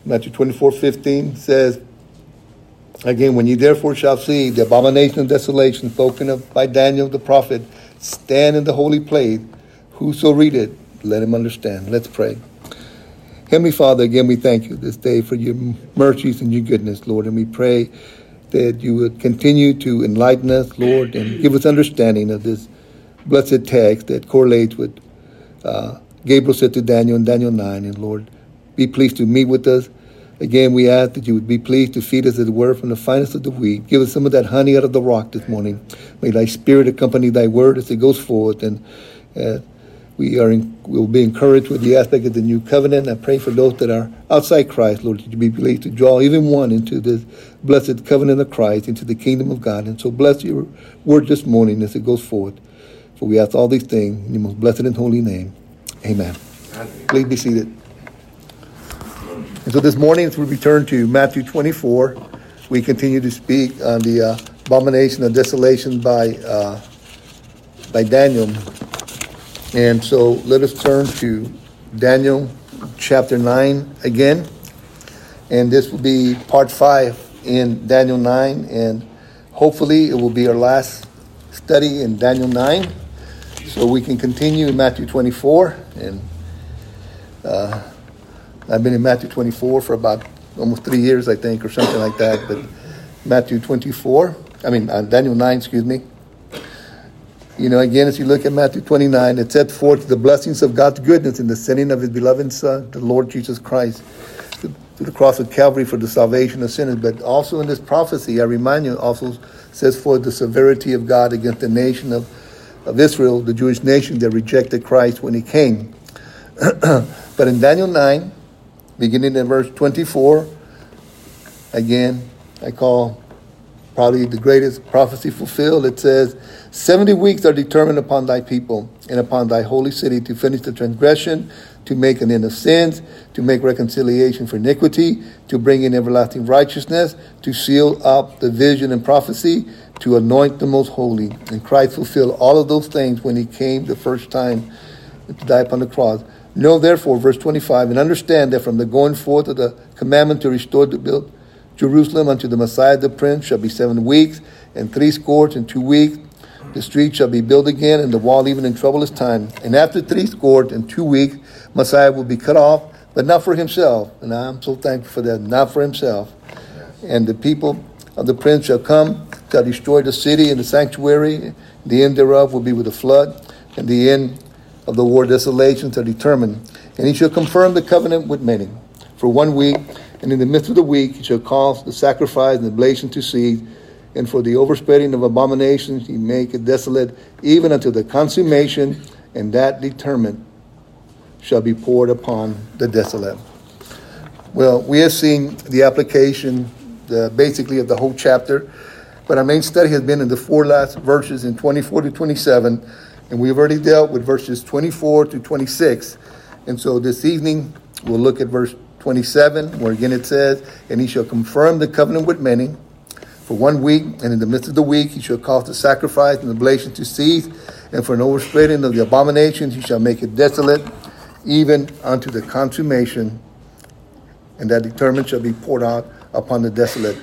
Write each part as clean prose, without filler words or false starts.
Matthew 24:15 says, again, when ye therefore shall see the abomination of desolation spoken of by Daniel the prophet stand in the holy place, whoso readeth, let him understand. Let's pray. Heavenly Father, again, we thank you this day for your mercies and your goodness, Lord. And we pray that you would continue to enlighten us, Lord, and give us understanding of this blessed text that correlates with Gabriel said to Daniel in Daniel 9. And Lord, be pleased to meet with us. Again, we ask that you would be pleased to feed us as it were from the finest of the wheat. Give us some of that honey out of the rock this morning. May thy spirit accompany thy word as it goes forth. And we'll be encouraged with the aspect of the new covenant. I pray for those that are outside Christ, Lord, that you be pleased to draw even one into this blessed covenant of Christ, into the kingdom of God. And so bless your word this morning as it goes forth. For we ask all these things in your most blessed and holy name. Amen. Please be seated. And so this morning, as we return to Matthew 24, we continue to speak on the abomination of desolation by Daniel. And so let us turn to Daniel chapter 9 again. And this will be part 5 in Daniel 9. And hopefully it will be our last study in Daniel 9. So we can continue in Matthew 24. And I've been in Matthew 24 for about almost 3 years, I think, or something like that. But Daniel 9, excuse me. You know, again, as you look at Matthew 29, it sets forth the blessings of God's goodness in the sending of his beloved Son, the Lord Jesus Christ, to the cross of Calvary for the salvation of sinners. But also in this prophecy, I remind you, also says forth the severity of God against the nation of Israel, the Jewish nation that rejected Christ when he came. But in Daniel 9, beginning in verse 24, again, I call probably the greatest prophecy fulfilled. It says, 70 weeks are determined upon thy people and upon thy holy city to finish the transgression, to make an end of sins, to make reconciliation for iniquity, to bring in everlasting righteousness, to seal up the vision and prophecy, to anoint the most holy. And Christ fulfilled all of those things when he came the first time to die upon the cross. Know therefore, verse 25, and understand that from the going forth of the commandment to restore the build Jerusalem unto the Messiah the Prince shall be 7 weeks, and 62 weeks. The street shall be built again, and the wall even in troublous time. And after 62 weeks, Messiah will be cut off, but not for himself. And I'm so thankful for that, not for himself. And the people of the Prince shall come, shall destroy the city and the sanctuary. The end thereof will be with a flood, and the end of the war desolations are determined. And he shall confirm the covenant with many for 1 week. And in the midst of the week he shall cause the sacrifice and the oblation to cease. And for the overspreading of abominations he make it desolate, even until the consummation, and that determined shall be poured upon the desolate. Well, we have seen the application basically of the whole chapter. But our main study has been in the 4 last verses in 24 to 27. And we've already dealt with verses 24 to 26. And so this evening we'll look at verse 27, where again it says, and he shall confirm the covenant with many for 1 week, and in the midst of the week he shall cause the sacrifice and the oblation to cease, and for an overspreading of the abominations he shall make it desolate, even unto the consummation, and that determined shall be poured out upon the desolate.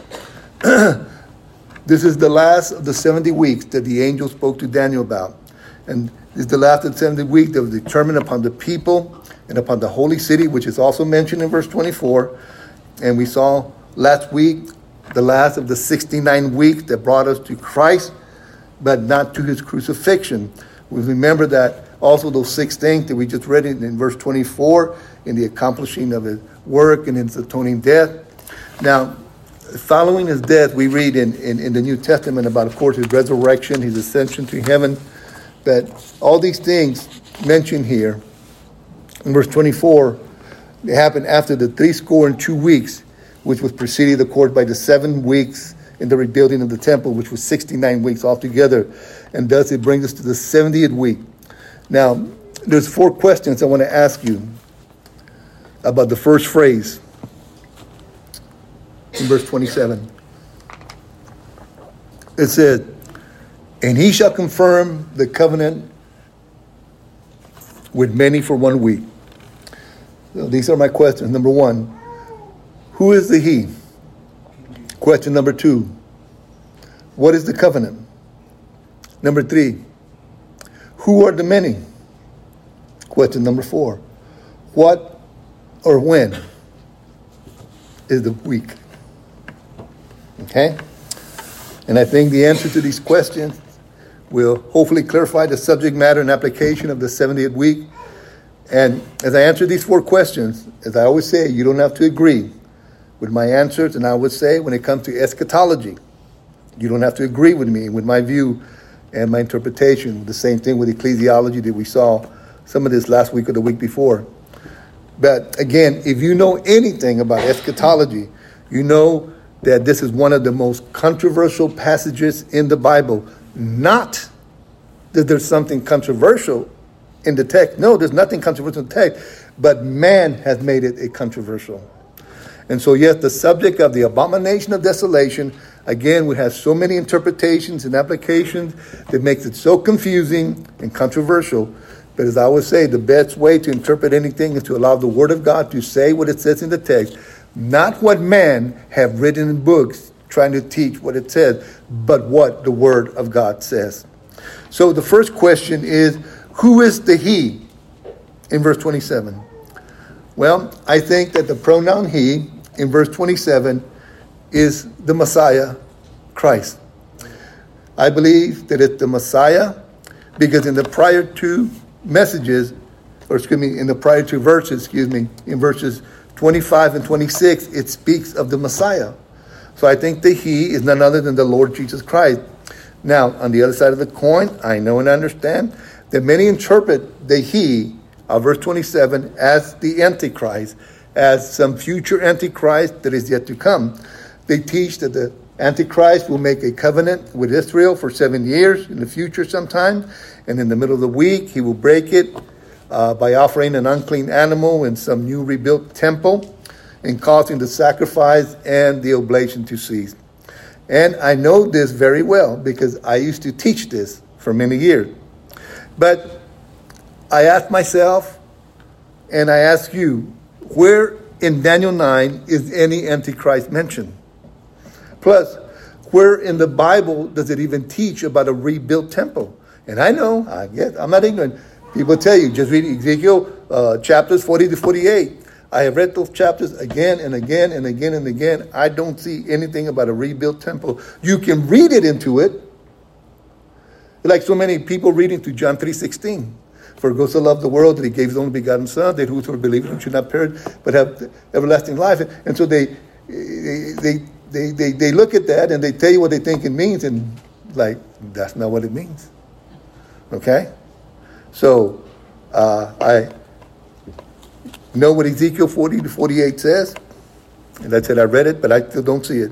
This is the last of the 70 weeks that the angel spoke to Daniel about. And this is the last of the 70 weeks that was determined upon the people and upon the holy city, which is also mentioned in verse 24. And we saw last week the last of the 69 weeks that brought us to Christ, but not to his crucifixion. We remember that also those 6 things that we just read in verse 24, in the accomplishing of his work and his atoning death. Now, following his death, we read in the New Testament about, of course, his resurrection, his ascension to heaven. But all these things mentioned here in verse 24, they happened after the 62 weeks, which was preceded, of course, by the 7 weeks in the rebuilding of the temple, which was 69 weeks altogether. And thus it brings us to the 70th week. Now, there's 4 questions I want to ask you about the first phrase in verse 27. It said, and he shall confirm the covenant with many for 1 week. So these are my questions. Number 1, Who is the he? Question number 2. What is the covenant? Number 3. Who are the many? Question number 4. What or when is the week? Okay? And I think the answer to these questions will hopefully clarify the subject matter and application of the 70th week. And as I answer these 4 questions, as I always say, you don't have to agree with my answers. And I would say when it comes to eschatology, you don't have to agree with me, with my view and my interpretation. The same thing with ecclesiology that we saw some of this last week or the week before. But again, if you know anything about eschatology, you know that this is one of the most controversial passages in the Bible. Not that there's something controversial in the text. No, there's nothing controversial in the text, but man has made it a controversial. And so, yes, the subject of the abomination of desolation, again, we have so many interpretations and applications that makes it so confusing and controversial. But as I always say, the best way to interpret anything is to allow the Word of God to say what it says in the text, not what man have written in books trying to teach what it says, but what the Word of God says. So the first question is, who is the he in verse 27? Well, I think that the pronoun he in verse 27 is the Messiah, Christ. I believe that it's the Messiah because in the prior 2 messages, in the prior 2 verses, in verses 25 and 26, it speaks of the Messiah. So I think the he is none other than the Lord Jesus Christ. Now, on the other side of the coin, I know and understand that many interpret the he of verse 27 as the Antichrist, as some future Antichrist that is yet to come. They teach that the Antichrist will make a covenant with Israel for 7 years in the future sometime, and in the middle of the week he will break it by offering an unclean animal in some new rebuilt temple and causing the sacrifice and the oblation to cease. And I know this very well because I used to teach this for many years. But I ask myself, and I ask you, where in Daniel 9 is any Antichrist mentioned? Plus, where in the Bible does it even teach about a rebuilt temple? And I know, I'm not ignorant. People tell you, just read Ezekiel chapters 40 to 48. I have read those chapters again and again and again and again. I don't see anything about a rebuilt temple. You can read it into it. Like so many people reading to John 3:16. For God so loved the world that he gave his only begotten Son, that whosoever believes in him should not perish, but have everlasting life. And so they look at that and they tell you what they think it means, and like, that's not what it means. Okay? So, I know what Ezekiel 40 to 48 says. And I said I read it, but I still don't see it.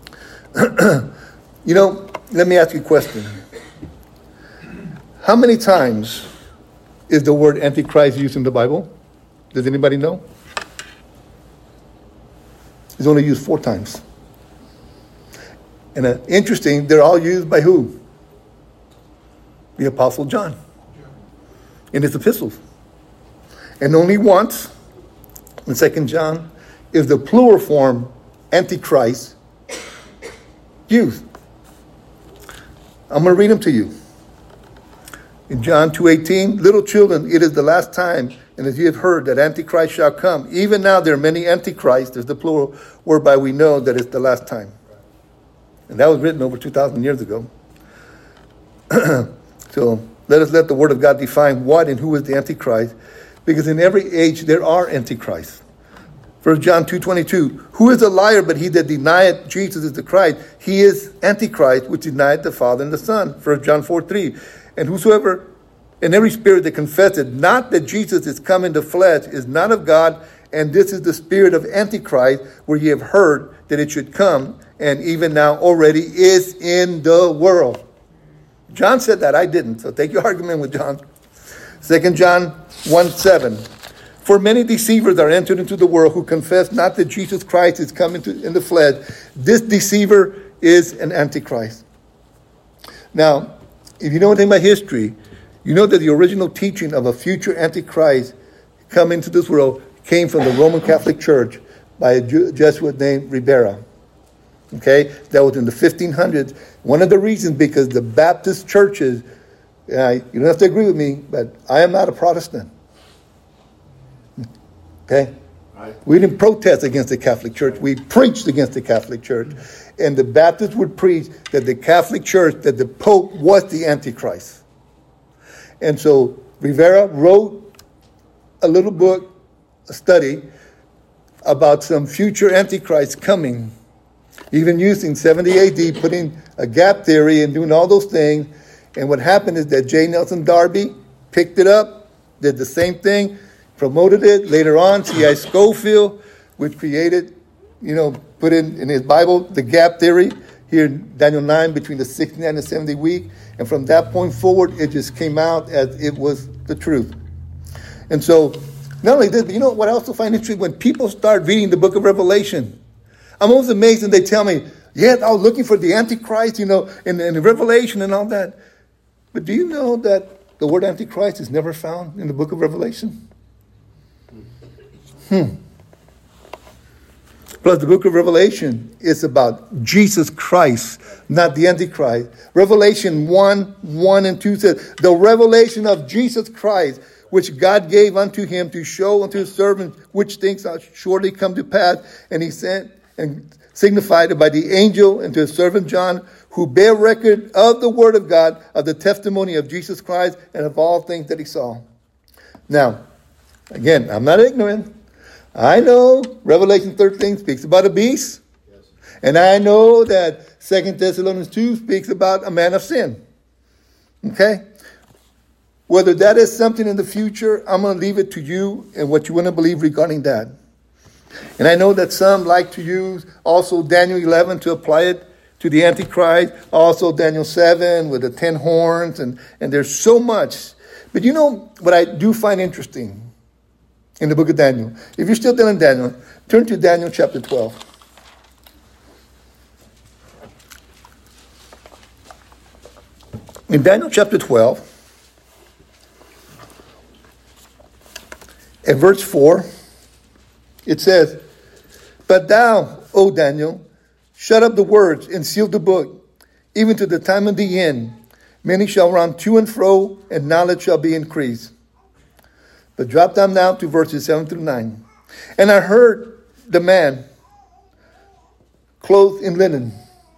Let me ask you a question. How many times is the word Antichrist used in the Bible? Does anybody know? It's only used 4 times. And interesting, they're all used by who? The Apostle John in his epistles. And only once, in 2 John, is the plural form Antichrist used. I'm going to read them to you. In John 2:18, little children, it is the last time, and as you have heard, that Antichrist shall come. Even now there are many Antichrists, there's the plural, whereby we know that it's the last time. And that was written over 2,000 years ago. So let us let the Word of God define what and who is the Antichrist, because in every age there are Antichrists. 1 John 2:22, who is a liar but he that denieth Jesus is the Christ? He is Antichrist, which denieth the Father and the Son. 1 John 4:3, and whosoever, and every spirit that confesseth not that Jesus is come in the flesh is not of God, and this is the spirit of Antichrist, where ye have heard that it should come, and even now already is in the world. John said that, I didn't, so take your argument with John. 2 John 1:7, for many deceivers are entered into the world who confess not that Jesus Christ is come in the flesh. This deceiver is an Antichrist. Now, if you know anything about history, you know that the original teaching of a future Antichrist coming into this world came from the Roman Catholic Church by a Jesuit named Ribera. Okay, that was in the 1500s. One of the reasons, because the Baptist churches, you don't have to agree with me, but I am not a Protestant. Okay? Right. We didn't protest against the Catholic Church. We preached against the Catholic Church. And the Baptists would preach that the Catholic Church, that the Pope was the Antichrist. And so Rivera wrote a little book, a study, about some future Antichrist coming, even using 70 AD, putting a gap theory and doing all those things. And what happened is that J. Nelson Darby picked it up, did the same thing, promoted it. Later on, C.I. Scofield, which created, put in his Bible, the gap theory, here in Daniel 9, between the 69 and the 70 week. And from that point forward, it just came out as it was the truth. And so, not only this, but what I also find interesting, when people start reading the book of Revelation, I'm always amazed when they tell me, yes, I was looking for the Antichrist, in the Revelation and all that. But do you know that the word Antichrist is never found in the book of Revelation? Plus, the book of Revelation is about Jesus Christ, not the Antichrist. Revelation 1 and 2 says, the revelation of Jesus Christ, which God gave unto him to show unto his servants which things shall shortly come to pass. And he sent and signified it by the angel and to his servant John, who bear record of the word of God, of the testimony of Jesus Christ, and of all things that he saw. Now, again, I'm not ignorant. I know Revelation 13 speaks about a beast. Yes. And I know that 2 Thessalonians 2 speaks about a man of sin. Okay? Whether that is something in the future, I'm going to leave it to you and what you want to believe regarding that. And I know that some like to use also Daniel 11 to apply it to the Antichrist. Also Daniel 7 with the 10 horns. And there's so much. But you know what I do find interesting in the book of Daniel? If you're still there in Daniel, turn to Daniel chapter 12. In Daniel chapter 12, at verse 4, it says, but thou, O Daniel, shut up the words and seal the book, even to the time of the end. Many shall run to and fro, and knowledge shall be increased. But drop down now to verses 7 through 9. And I heard the man clothed in linen,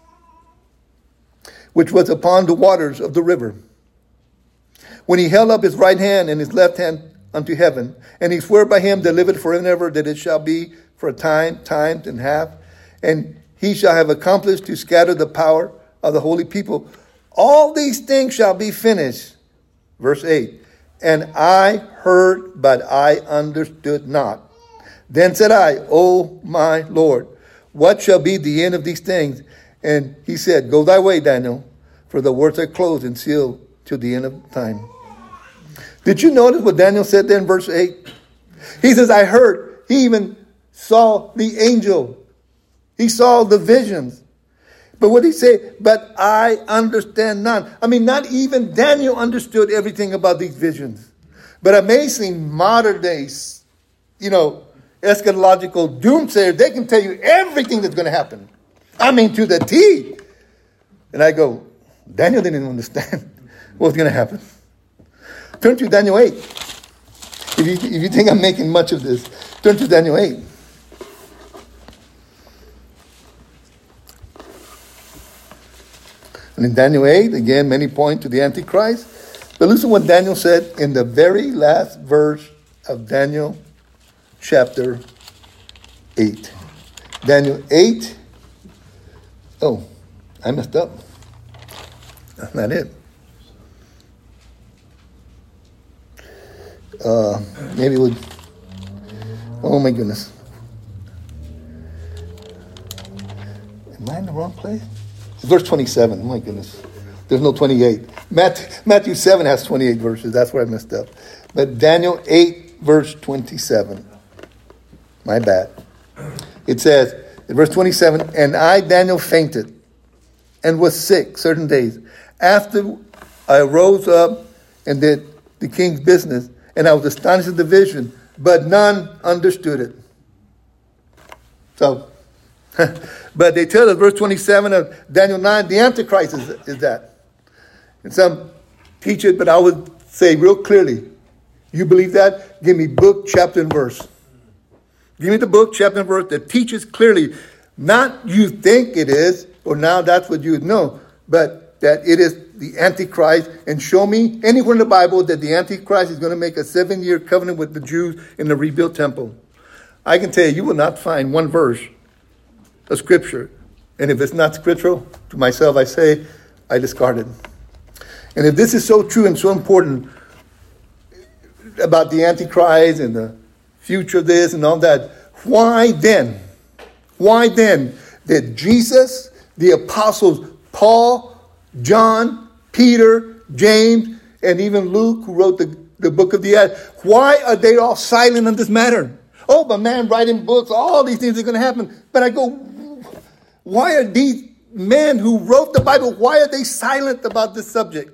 which was upon the waters of the river, when he held up his right hand and his left hand unto heaven, and he swore by him that liveth forever and ever, that it shall be for a time, times and half, and he shall have accomplished to scatter the power of the holy people. All these things shall be finished. Verse 8, and I heard, but I understood not. Then said I, O my Lord, what shall be the end of these things? And he said, go thy way, Daniel, for the words are closed and sealed till the end of time. Did you notice what Daniel said there in verse 8? He says, I heard. He even saw the angel. He saw the visions. But what did he say? But I understand none. I mean, not even Daniel understood everything about these visions. But amazing modern days, eschatological doomsayers, they can tell you everything that's going to happen. I mean, to the T. And I go, Daniel didn't understand what was going to happen. Turn to Daniel 8. If you think I'm making much of this, turn to Daniel 8. And in Daniel 8, again, many point to the Antichrist. But listen what Daniel said in the very last verse of Daniel chapter 8. Daniel 8. Oh, I messed up. That's not it. Maybe it would. Oh my goodness. Am I in the wrong place? It's verse 27. My goodness. There's no 28. Matthew 7 has 28 verses. That's where I messed up. But Daniel 8, verse 27. My bad. It says, in verse 27, and I, Daniel, fainted and was sick certain days. After I rose up and did the king's business, and I was astonished at the vision, but none understood it. So, but they tell us, verse 27 of Daniel 9, the Antichrist is that. And some teach it, but I would say real clearly, you believe that? Give me book, chapter, and verse. Give me the book, chapter, and verse that teaches clearly, not you think it is, or now that's what you know, but that it is the Antichrist. And show me anywhere in the Bible that the Antichrist is going to make a 7-year covenant with the Jews in the rebuilt temple. I can tell you, you will not find one verse of Scripture. And if it's not scriptural, to myself I say, I discard it. And if this is so true and so important about the Antichrist and the future of this and all that, why then did Jesus, the apostles, Paul, John, Peter, James, and even Luke, who wrote the book of the Acts, why are they all silent on this matter? Oh, but man, writing books, all these things are going to happen. But I go, why are these men who wrote the Bible, why are they silent about this subject?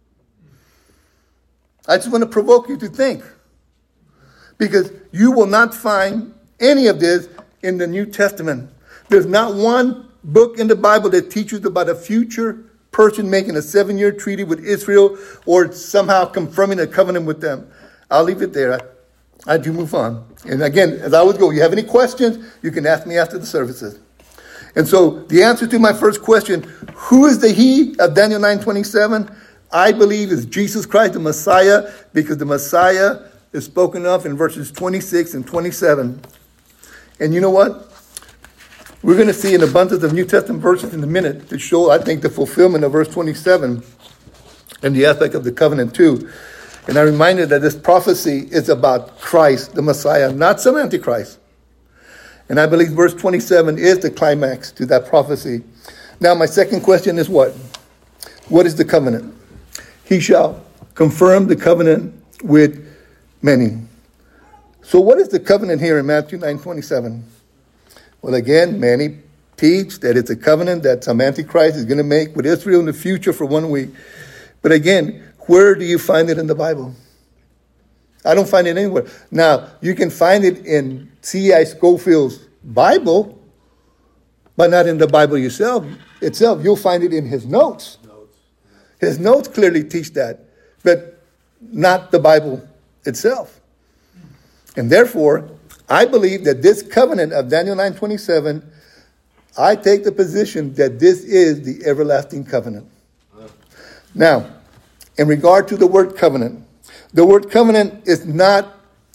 I just want to provoke you to think. Because you will not find any of this in the New Testament. There's not one book in the Bible that teaches about a future person making a 7-year treaty with Israel or somehow confirming a covenant with them. I'll leave it there. I do move on. And again, as I always go, you have any questions, you can ask me after the services. And so the answer to my first question, who is the he of Daniel 9:27? I believe is Jesus Christ, the Messiah, because the Messiah is spoken of in verses 26 and 27. And you know what? We're going to see an abundance of New Testament verses in a minute to show, I think, the fulfillment of verse 27 and the aspect of the covenant too. And I'm reminded that this prophecy is about Christ, the Messiah, not some Antichrist. And I believe verse 27 is the climax to that prophecy. Now, my second question is what? What is the covenant? He shall confirm the covenant with many. So what is the covenant here in Matthew 9:27? Well, again, many teach that it's a covenant that some Antichrist is going to make with Israel in the future for 1 week. But again, where do you find it in the Bible? I don't find it anywhere. Now, you can find it in C.I. Scofield's Bible, but not in the Bible itself. You'll find it in his notes. His notes clearly teach that, but not the Bible itself. And therefore, I believe that this covenant of Daniel 9:27, I take the position that this is the everlasting covenant. Now, in regard to the word covenant, the word covenant is not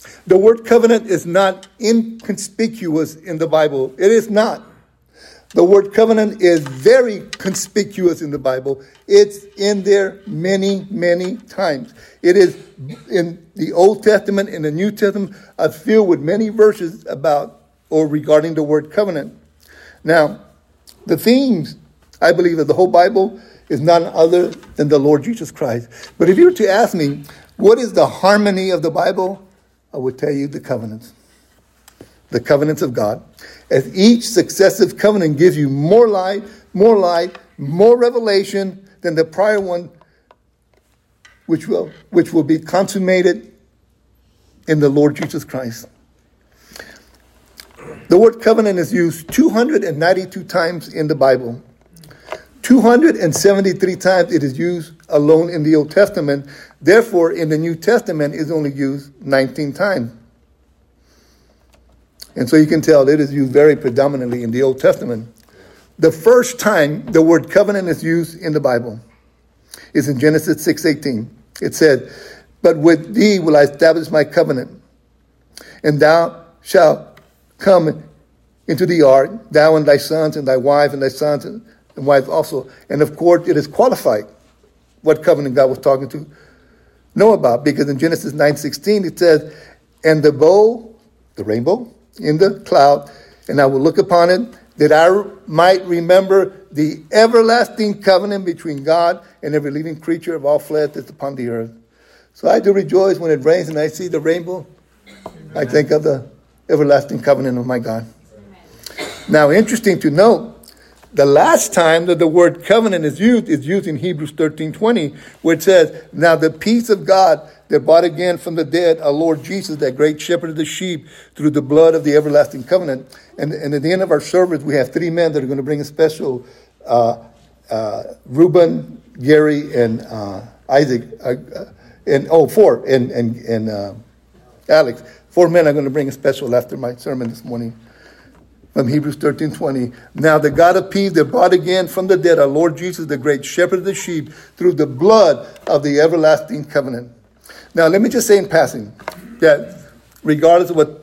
inconspicuous in the Bible. It is not. The word covenant is very conspicuous in the Bible. It's in there many, many times. It is in the Old Testament and the New Testament filled with many verses about or regarding the word covenant. Now, the themes, I believe, of the whole Bible is none other than the Lord Jesus Christ. But if you were to ask me, what is the harmony of the Bible? I would tell you the covenants. The covenants of God. As each successive covenant gives you more light, more revelation than the prior one, which will be consummated in the Lord Jesus Christ. The word covenant is used 292 times in the Bible. 273 times it is used alone in the Old Testament. Therefore, in the New Testament, it's only used 19 times. And so you can tell it is used very predominantly in the Old Testament. The first time the word covenant is used in the Bible is in Genesis 6:18. It said, "But with thee will I establish my covenant, and thou shalt come into the ark, thou and thy sons and thy wife and thy sons and wives also." And of course, it is qualified what covenant God was talking to Noah about, because in Genesis 9:16 it says, "And the bow," the rainbow, "in the cloud, and I will look upon it, that I might remember the everlasting covenant between God and every living creature of all flesh that's upon the earth." So I do rejoice when it rains and I see the rainbow. I think of the everlasting covenant of my God. Now, interesting to note The last time that the word covenant is used in Hebrews 13:20, where it says, now the peace of God that brought again from the dead our Lord Jesus, that great shepherd of the sheep, through the blood of the everlasting covenant. And at the end of our service, we have three men that are going to bring a special, Reuben, Gary, and Isaac, four, and Alex. Four men are going to bring a special after my sermon this morning. From Hebrews 13:20. Now the God of peace that brought again from the dead our Lord Jesus, the great shepherd of the sheep, through the blood of the everlasting covenant. Now let me just say in passing that regardless of what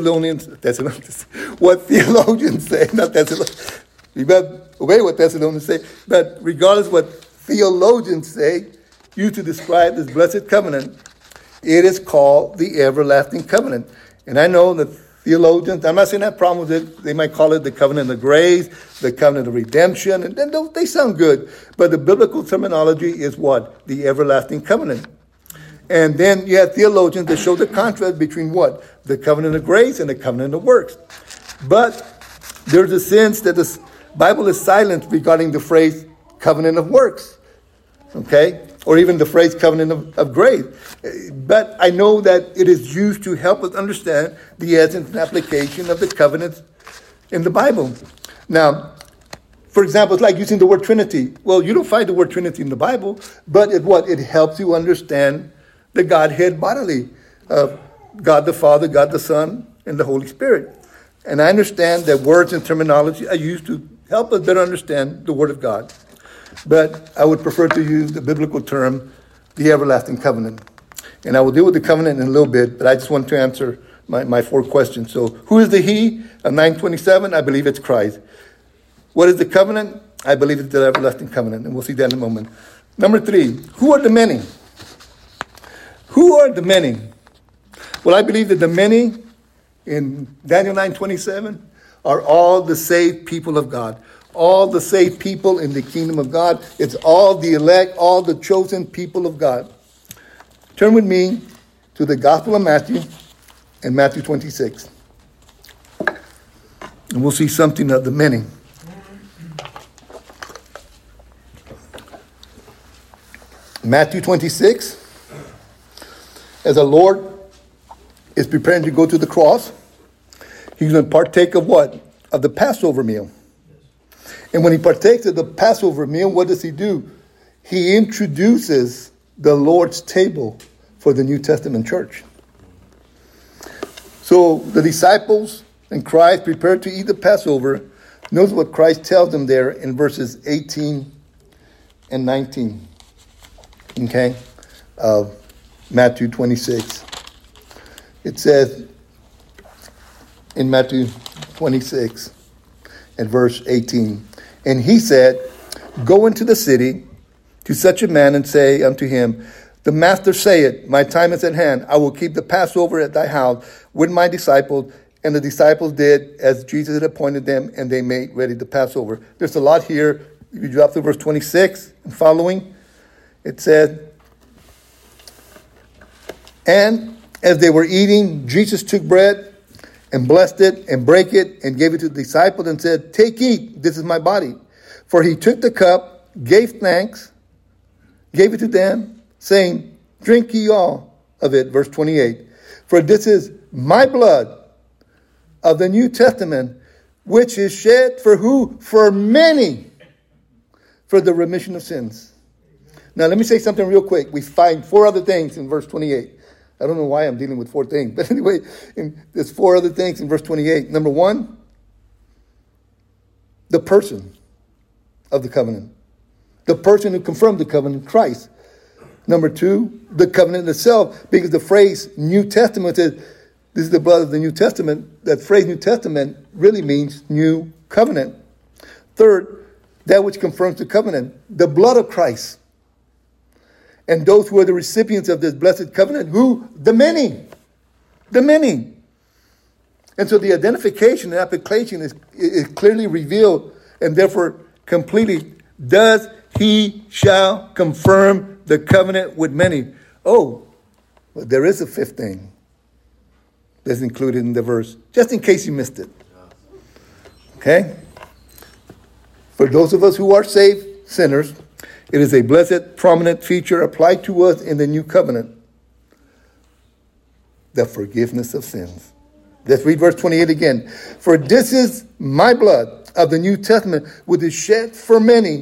what theologians say, not Thessalonians, we better obey what Thessalonians say, but regardless of what theologians say, used to describe this blessed covenant, it is called the everlasting covenant. And I know that theologians, I'm not saying I have problem with it. They might call it the covenant of grace, the covenant of redemption, and then they sound good. But the biblical terminology is what? The everlasting covenant. And then you have theologians that show the contrast between what? The covenant of grace and the covenant of works. But there's a sense that the Bible is silent regarding the phrase covenant of works. Okay? Or even the phrase covenant of grace. But I know that it is used to help us understand the essence and application of the covenants in the Bible. Now, for example, it's like using the word Trinity. Well, you don't find the word Trinity in the Bible, but it helps you understand the Godhead bodily of God the Father, God the Son, and the Holy Spirit. And I understand that words and terminology are used to help us better understand the Word of God. But I would prefer to use the biblical term, the everlasting covenant. And I will deal with the covenant in a little bit, but I just want to answer my four questions. So, who is the he of 927? I believe it's Christ. What is the covenant? I believe it's the everlasting covenant, and we'll see that in a moment. Number 3, who are the many? Who are the many? Well, I believe that the many in Daniel 9:27 are all the saved people of God. All the saved people in the kingdom of God. It's all the elect, all the chosen people of God. Turn with me to the Gospel of Matthew and Matthew 26. And we'll see something of the many. Matthew 26. As the Lord is preparing to go to the cross, he's going to partake of what? Of the Passover meal. And when he partakes of the Passover meal, what does he do? He introduces the Lord's table for the New Testament church. So the disciples and Christ prepared to eat the Passover. Notice what Christ tells them there in verses 18 and 19. Okay? Of Matthew 26. It says in Matthew 26 at verse 18, and he said, go into the city to such a man and say unto him, the master saith, my time is at hand. I will keep the Passover at thy house with my disciples. And the disciples did as Jesus had appointed them, and they made ready the Passover. There's a lot here. If you drop to verse 26 and following, it said, and as they were eating, Jesus took bread and blessed it and brake it and gave it to the disciples and said, take, eat, this is my body. For he took the cup, gave thanks, gave it to them, saying, drink ye all of it. Verse 28. For this is my blood of the New Testament, which is shed for who? For many, for the remission of sins. Now let me say something real quick. We find 4 other things in verse 28. I don't know why I'm dealing with 4 things. But anyway, there's 4 other things in verse 28. Number 1, the person of the covenant. The person who confirmed the covenant, Christ. Number 2, the covenant itself. Because the phrase New Testament says, this is the blood of the New Testament. That phrase New Testament really means new covenant. Third, that which confirms the covenant. The blood of Christ. And those who are the recipients of this blessed covenant, who? The many. The many. And so the identification and application is clearly revealed and therefore completely. Thus he shall confirm the covenant with many. Oh, well, there is a 5th thing that's included in the verse, just in case you missed it. Okay? For those of us who are saved sinners, it is a blessed, prominent feature applied to us in the new covenant. The forgiveness of sins. Let's read verse 28 again. For this is my blood of the New Testament, which is shed for many.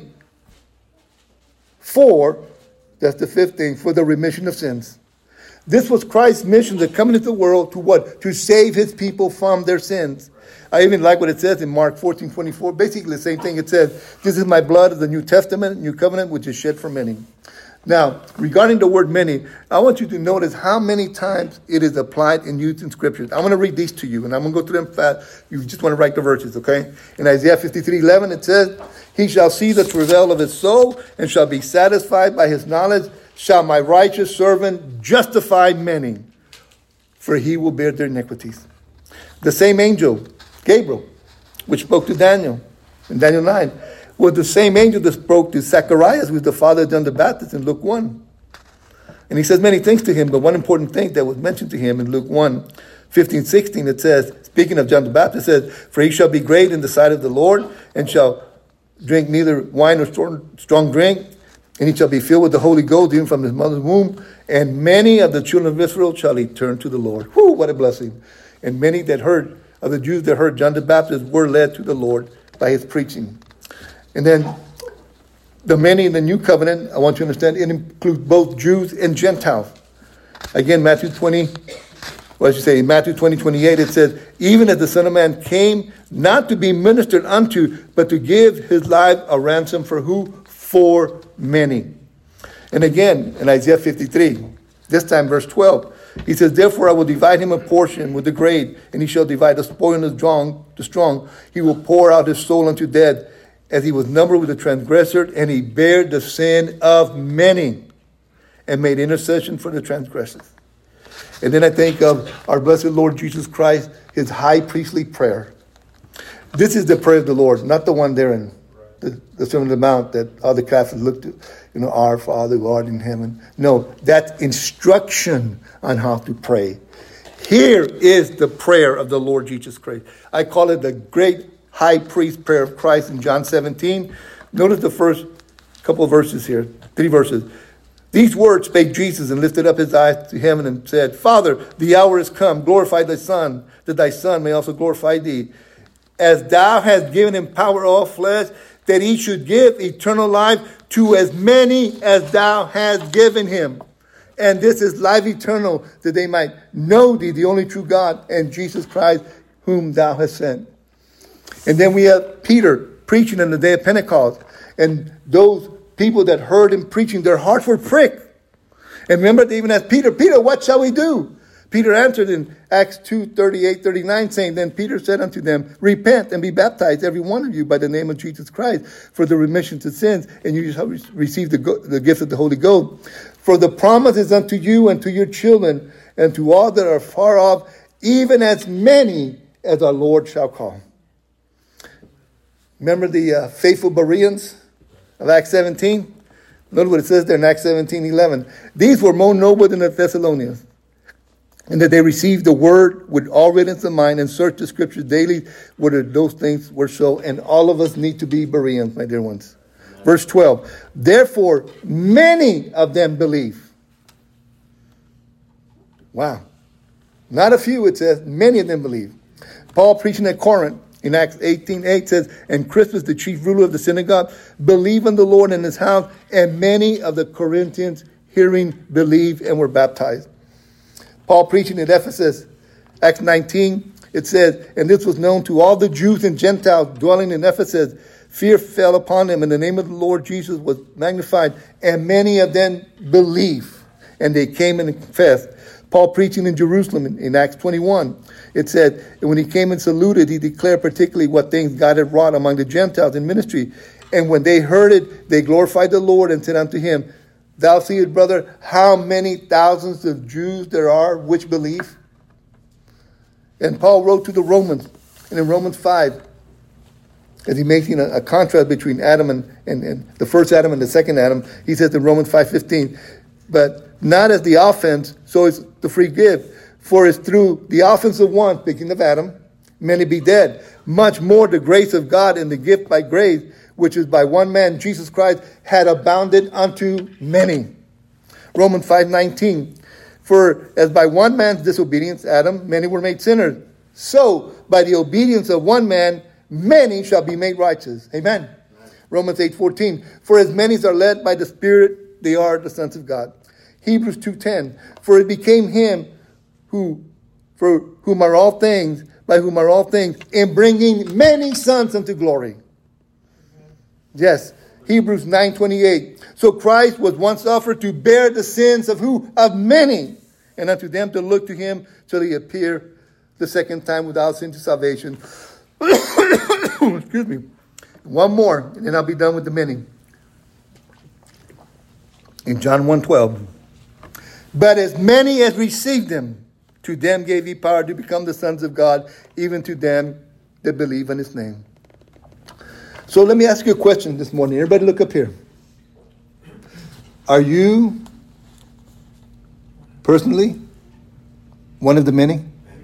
That's the fifth thing, for the remission of sins. This was Christ's mission to come into the world to what? To save his people from their sins. I even like what it says in Mark 14:24. Basically the same thing. It says, this is my blood of the New Testament, New Covenant, which is shed for many. Now, regarding the word many, I want you to notice how many times it is applied and used in Scripture. I'm going to read these to you, and I'm going to go through them fast. You just want to write the verses, okay? In Isaiah 53:11, it says, he shall see the travail of his soul, and shall be satisfied by his knowledge. Shall my righteous servant justify many, for he will bear their iniquities. The same angel, Gabriel, which spoke to Daniel in Daniel 9, was the same angel that spoke to Zacharias, who was the father of John the Baptist in Luke 1. And he says many things to him, but one important thing that was mentioned to him in Luke 1, 15, 16, it says, speaking of John the Baptist, it says, for he shall be great in the sight of the Lord, and shall drink neither wine nor strong drink, and he shall be filled with the Holy Ghost, even from his mother's womb, and many of the children of Israel shall he turn to the Lord. Whew, what a blessing. And many that heard, of the Jews that heard John the Baptist, were led to the Lord by his preaching. And then the many in the new covenant, I want you to understand, it includes both Jews and Gentiles. Again, Matthew 20:28, it says, even as the Son of Man came not to be ministered unto, but to give his life a ransom for who? For many. And again, in Isaiah 53, this time verse 12, he says, therefore I will divide him a portion with the great, and he shall divide the spoil and the strong. He will pour out his soul unto death, as he was numbered with the transgressor, and he bare the sin of many, and made intercession for the transgressors. And then I think of our blessed Lord Jesus Christ, his high priestly prayer. This is the prayer of the Lord, not the one there in the Sermon on the Mount that other Catholics look to. Our Father who art in heaven. No, that's instruction on how to pray. Here is the prayer of the Lord Jesus Christ. I call it the great high priest prayer of Christ in John 17. Notice the first couple of verses here, 3 verses. These words spake Jesus and lifted up his eyes to heaven and said, Father, the hour is come. Glorify thy Son, that thy Son may also glorify thee. As thou hast given him power of all flesh, that he should give eternal life to as many as thou hast given him. And this is life eternal, that they might know thee, the only true God, and Jesus Christ, whom thou hast sent. And then we have Peter preaching on the day of Pentecost. And those people that heard him preaching, their hearts were pricked. And remember, they even asked Peter, what shall we do? Peter answered in Acts 2:38-39, saying, then Peter said unto them, repent and be baptized, every one of you, by the name of Jesus Christ, for the remission of sins, and you shall receive the gift of the Holy Ghost. For the promise is unto you and to your children, and to all that are far off, even as many as our Lord shall call. Remember the faithful Bereans of Acts 17? Notice what it says there in Acts 17:11. These were more noble than the Thessalonians, and that they received the word with all readiness of mind and searched the scriptures daily whether those things were so. And all of us need to be Bereans, my dear ones. Verse 12. Therefore, many of them believe. Wow. Not a few, it says. Many of them believe. Paul preaching at Corinth in Acts 18:8 says, and Crispus, the chief ruler of the synagogue, believed in the Lord and his house, and many of the Corinthians hearing believed and were baptized. Paul preaching at Ephesus, Acts 19, it says, and this was known to all the Jews and Gentiles dwelling in Ephesus. Fear fell upon them, and the name of the Lord Jesus was magnified, and many of them believed, and they came and confessed. Paul preaching in Jerusalem in Acts 21, it said, and when he came and saluted, he declared particularly what things God had wrought among the Gentiles in ministry. And when they heard it, they glorified the Lord and said unto him, thou seest, brother, how many thousands of Jews there are which believe? And Paul wrote to the Romans, and in Romans 5, as he making a contrast between Adam and the first Adam and the second Adam, he says in Romans 5:15, but not as the offense, so is the free gift. For it's through the offense of one, speaking of Adam, many be dead. Much more the grace of God and the gift by grace, which is by one man, Jesus Christ, had abounded unto many. Romans 5:19. For as by one man's disobedience, Adam, many were made sinners. So by the obedience of one man, many shall be made righteous. Amen. Romans 8:14. For as many as are led by the Spirit, they are the sons of God. Hebrews 2:10. For it became him for whom are all things, by whom are all things, in bringing many sons unto glory. Yes. Hebrews 9:28. So Christ was once offered to bear the sins of who? Of many. And unto them to look to him till he appear the second time without sin to salvation. Excuse me. One more, and then I'll be done with the many. In John 1:12. But as many as received him, to them gave he power to become the sons of God, even to them that believe in his name. So let me ask you a question this morning. Everybody look up here. Are you personally one of the many?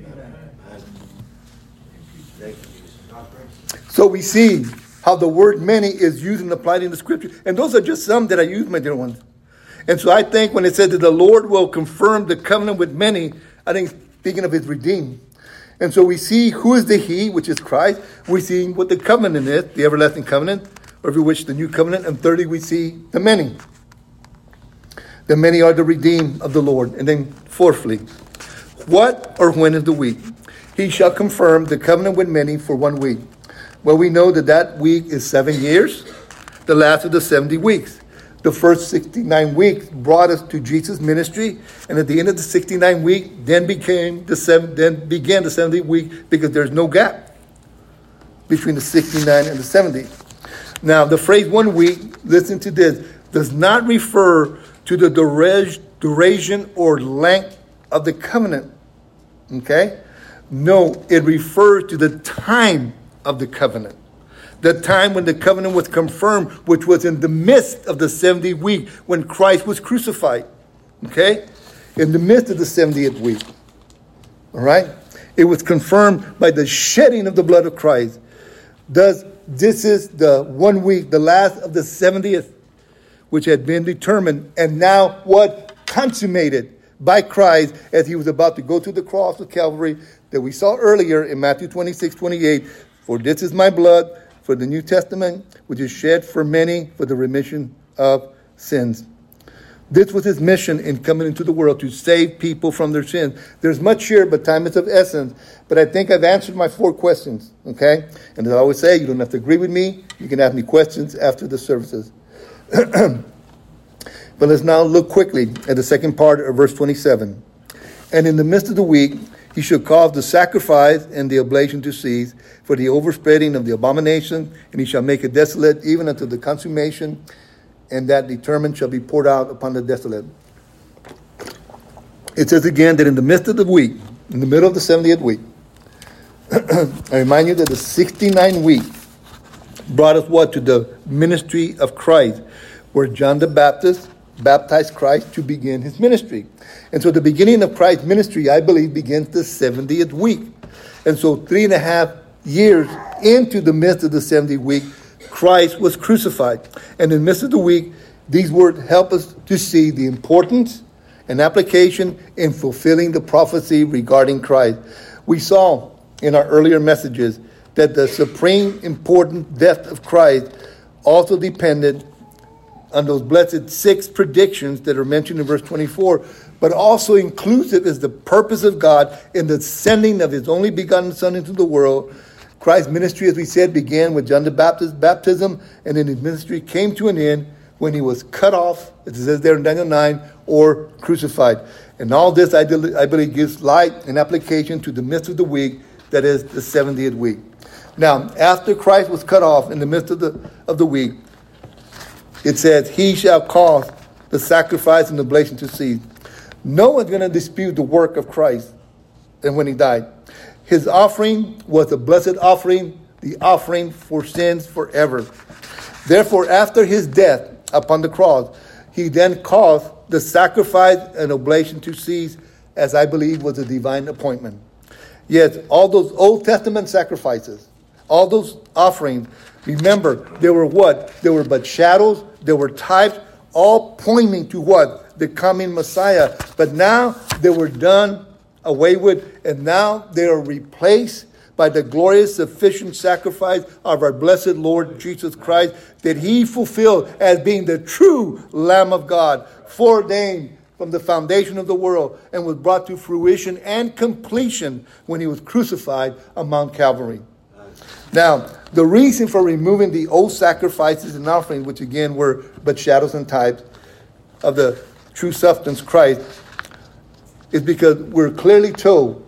So we see how the word many is used and applied in the scripture. And those are just some that I use, my dear ones. And so I think when it says that the Lord will confirm the covenant with many, I think speaking of his redeemed. And so we see who is the he, which is Christ. We see what the covenant is, the everlasting covenant, or if you wish, the new covenant. And thirdly, we see the many. The many are the redeemed of the Lord. And then fourthly, what or when is the week? He shall confirm the covenant with many for 1 week. Well, we know that that week is 7 years, the last of the 70 weeks. The first 69 weeks brought us to Jesus' ministry, and at the end of the 69 week, then began the 70th week, because there's no gap between the 69 and the 70. Now, the phrase 1 week, listen to this, does not refer to the duration or length of the covenant. Okay? No, it refers to the time of the covenant. The time when the covenant was confirmed, which was in the midst of the 70th week when Christ was crucified. Okay? In the midst of the 70th week. All right? It was confirmed by the shedding of the blood of Christ. Thus, this is the 1 week, the last of the 70th, which had been determined, and now what? Consummated by Christ as he was about to go to the cross of Calvary that we saw earlier in Matthew 26:28. For this is my blood for the New Testament, which is shed for many for the remission of sins. This was his mission in coming into the world, to save people from their sins. There's much here, but time is of essence. But I think I've answered my 4 questions, okay? And as I always say, you don't have to agree with me. You can ask me questions after the services. But let's now look quickly at the second part of verse 27. And in the midst of the week, he shall cause the sacrifice and the oblation to cease for the overspreading of the abomination, and he shall make it desolate even unto the consummation, and that determined shall be poured out upon the desolate. It says again that in the midst of the week, in the middle of the 70th week, I remind you that the 69 week brought us what? To the ministry of Christ, where John the Baptist baptized Christ to begin his ministry. And so the beginning of Christ's ministry, I believe, begins the 70th week. And so 3.5 years into the midst of the 70th week, Christ was crucified. And in the midst of the week, these words help us to see the importance and application in fulfilling the prophecy regarding Christ. We saw in our earlier messages that the supreme important death of Christ also depended on those blessed 6 predictions that are mentioned in verse 24, but also inclusive is the purpose of God in the sending of his only begotten Son into the world. Christ's ministry, as we said, began with John the Baptist's baptism, and then his ministry came to an end when he was cut off, as it says there in Daniel 9, or crucified. And all this, I believe, gives light and application to the midst of the week, that is the 70th week. Now, after Christ was cut off in the midst of the week, it says, he shall cause the sacrifice and oblation to cease. No one's going to dispute the work of Christ and when he died. His offering was a blessed offering, the offering for sins forever. Therefore, after his death upon the cross, he then caused the sacrifice and oblation to cease, as I believe was a divine appointment. Yes, all those Old Testament sacrifices, All those offerings, remember, they were what? They were but shadows, they were types, all pointing to what? The coming Messiah. But now they were done away with, and now they are replaced by the glorious, sufficient sacrifice of our blessed Lord Jesus Christ, that he fulfilled as being the true Lamb of God, foreordained from the foundation of the world, and was brought to fruition and completion when he was crucified on Mount Calvary. Now, the reason for removing the old sacrifices and offerings, which again were but shadows and types of the true substance, Christ, is because we're clearly told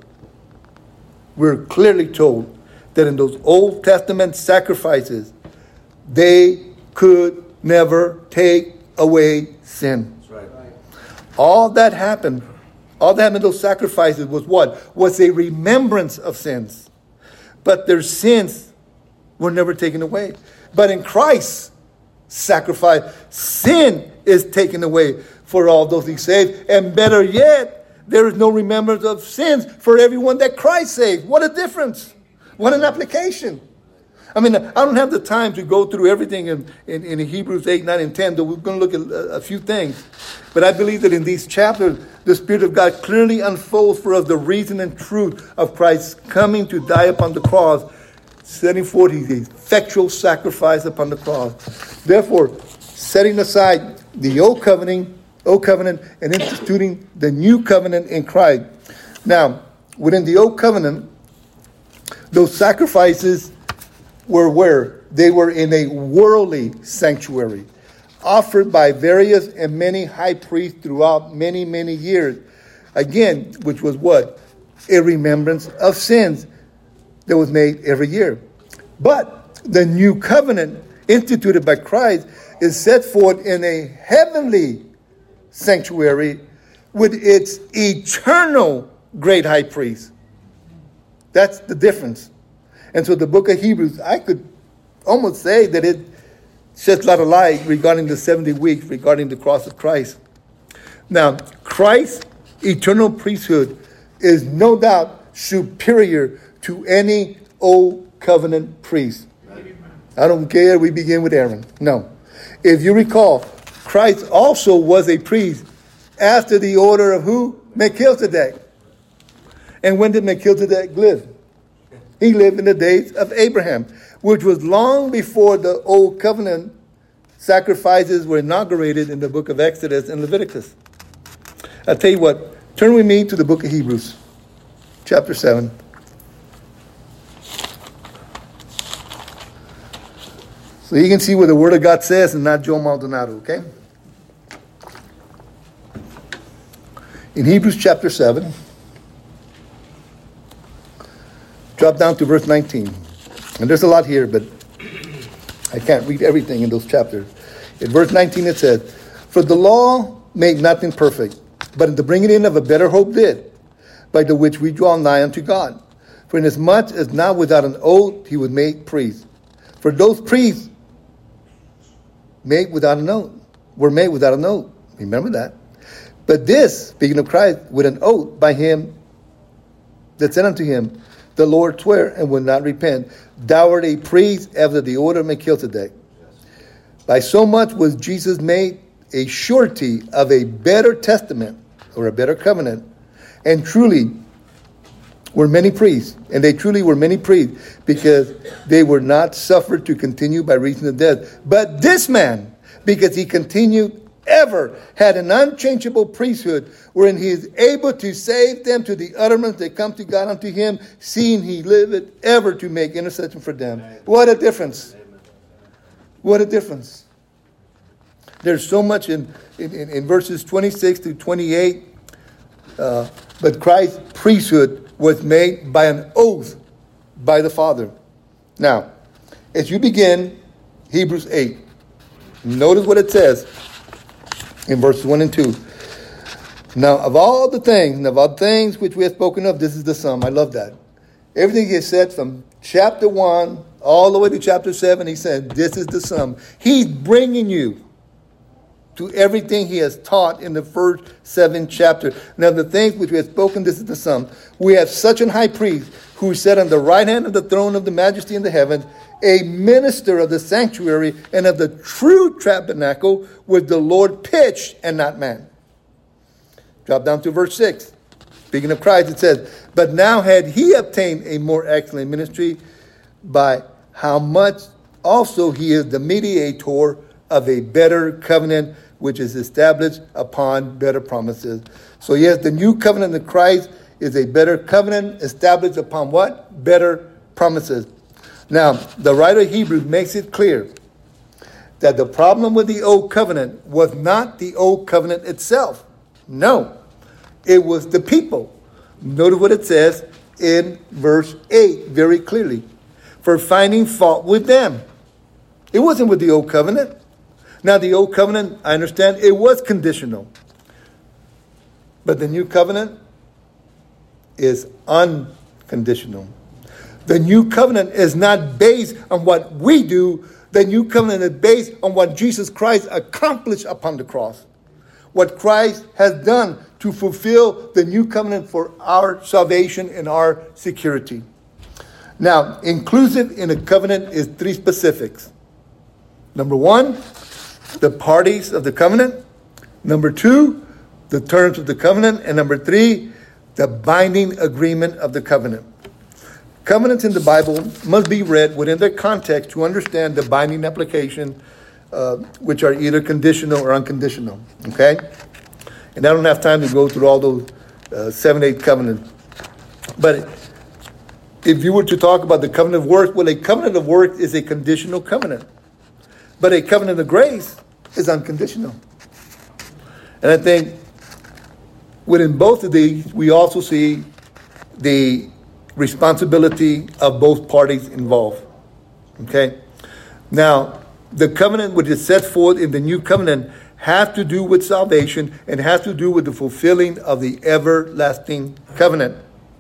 that in those Old Testament sacrifices, they could never take away sin. That's right. All that happened in those sacrifices was what? Was a remembrance of sins. But their sins were never taken away. But in Christ's sacrifice, sin is taken away for all those he saved. And better yet, there is no remembrance of sins for everyone that Christ saved. What a difference. What an application. I mean, I don't have the time to go through everything in Hebrews 8, 9, and 10, though we're going to look at a few things. But I believe that in these chapters, the Spirit of God clearly unfolds for us the reason and truth of Christ's coming to die upon the cross, setting forth his effectual sacrifice upon the cross. Therefore, setting aside the old covenant and instituting the new covenant in Christ. Now, within the old covenant, those sacrifices were where? They were in a worldly sanctuary, offered by various and many high priests throughout many, many years. Again, which was what? A remembrance of sins that was made every year. But the new covenant instituted by Christ is set forth in a heavenly sanctuary with its eternal great high priest. That's the difference. And so the book of Hebrews, I could almost say that it sheds a lot of light regarding the 70 weeks, regarding the cross of Christ. Now, Christ's eternal priesthood is no doubt superior to any old covenant priest. I don't care, we begin with Aaron. No. If you recall, Christ also was a priest after the order of who? Melchizedek. And when did Melchizedek live? He lived in the days of Abraham, which was long before the old covenant sacrifices were inaugurated in the book of Exodus and Leviticus. I'll tell you what, turn with me to the book of Hebrews, chapter 7. So you can see what the Word of God says and not Joe Maldonado, okay? In Hebrews chapter 7, drop down to verse 19. And there's a lot here, but I can't read everything in those chapters. In verse 19 it says, "For the law made nothing perfect, but in the bringing in of a better hope did, by the which we draw nigh unto God. For inasmuch as now without an oath he was made priest. For those priests made without an oath were made without an oath." Remember that. "But this, speaking of Christ, with an oath by him that said unto him, the Lord sware and would not repent, Thou art a priest after the order of Melchizedek. By so much was Jesus made a surety of a better testament, or a better covenant, and truly were many priests, and they truly were many priests, because they were not suffered to continue by reason of death. But this man, because he continued ever, had an unchangeable priesthood, wherein he is able to save them to the uttermost that come to God unto him, seeing he liveth ever to make intercession for them." Amen. What a difference. What a difference. There's so much in verses 26 to 28. But Christ's priesthood was made by an oath by the Father. Now, as you begin Hebrews 8, notice what it says in verses 1 and 2. "Now, of all the things which we have spoken of, this is the sum." I love that. Everything he has said from chapter 1 all the way to chapter 7, he said, this is the sum. He's bringing you to everything he has taught in the first 7 chapters. Now the things which we have spoken, this is the sum. We have such an high priest who sat on the right hand of the throne of the majesty in the heavens, a minister of the sanctuary and of the true tabernacle, which the Lord pitched and not man. Drop down to verse 6. Speaking of Christ, it says, but now had he obtained a more excellent ministry, by how much also he is the mediator of a better covenant, which is established upon better promises. So yes, the new covenant of Christ is a better covenant established upon what? Better promises. Now, the writer of Hebrews makes it clear that the problem with the old covenant was not the old covenant itself. No, it was the people. Notice what it says in verse 8 very clearly. For finding fault with them. It wasn't with the old covenant. Now, the old covenant, I understand, it was conditional. But the new covenant is unconditional. The new covenant is not based on what we do. The new covenant is based on what Jesus Christ accomplished upon the cross. What Christ has done to fulfill the new covenant for our salvation and our security. Now, inclusive in a covenant is 3 specifics. Number 1, the parties of the covenant. Number 2, the terms of the covenant. And number 3, the binding agreement of the covenant. Covenants in the Bible must be read within their context to understand the binding application, which are either conditional or unconditional. Okay? And I don't have time to go through all those 7, 8 covenants. But if you were to talk about the covenant of works, well, a covenant of works is a conditional covenant. But a covenant of grace is unconditional. And I think within both of these, we also see the responsibility of both parties involved. Okay? Now, the covenant which is set forth in the new covenant has to do with salvation and has to do with the fulfilling of the everlasting covenant.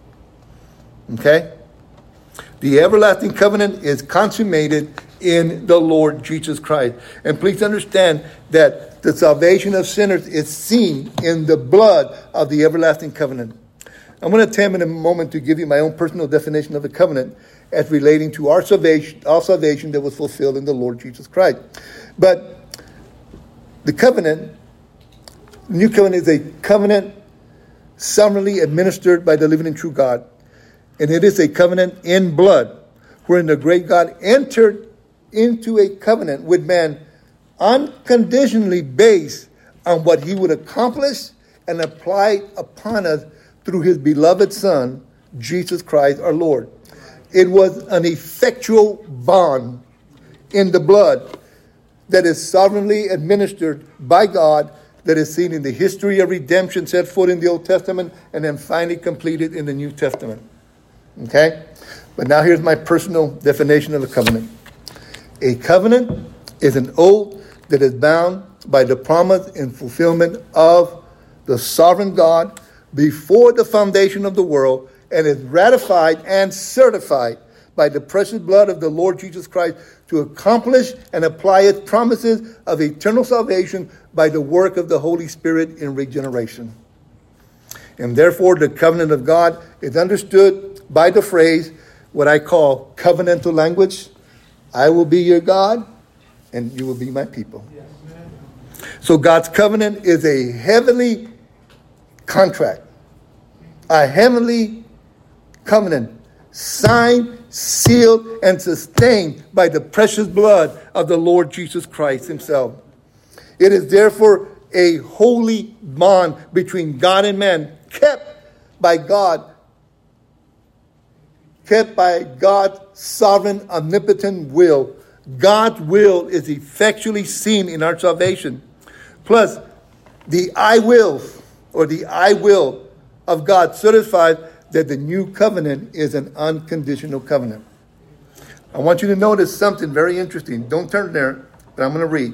Okay? The everlasting covenant is consummated in the Lord Jesus Christ. And please understand that the salvation of sinners is seen in the blood of the everlasting covenant. I'm going to attempt in a moment to give you my own personal definition of the covenant as relating to our salvation that was fulfilled in the Lord Jesus Christ. But the covenant, new covenant, is a covenant sovereignly administered by the living and true God. And it is a covenant in blood, wherein the great God entered into a covenant with man unconditionally based on what he would accomplish and apply upon us through his beloved Son, Jesus Christ our Lord. It was an effectual bond in the blood that is sovereignly administered by God, that is seen in the history of redemption set forth in the Old Testament and then finally completed in the New Testament. Okay? But now here's my personal definition of a covenant. A covenant is an oath that is bound by the promise and fulfillment of the sovereign God before the foundation of the world, and is ratified and certified by the precious blood of the Lord Jesus Christ to accomplish and apply its promises of eternal salvation by the work of the Holy Spirit in regeneration. And therefore, the covenant of God is understood by the phrase, what I call covenantal language. I will be your God, and you will be my people. Yes. So God's covenant is a heavenly contract, a heavenly covenant, signed, sealed, and sustained by the precious blood of the Lord Jesus Christ himself. It is therefore a holy bond between God and man, kept by God's sovereign, omnipotent will. God's will is effectually seen in our salvation. Plus, the I will of God certifies that the new covenant is an unconditional covenant. I want you to notice something very interesting. Don't turn there, but I'm going to read.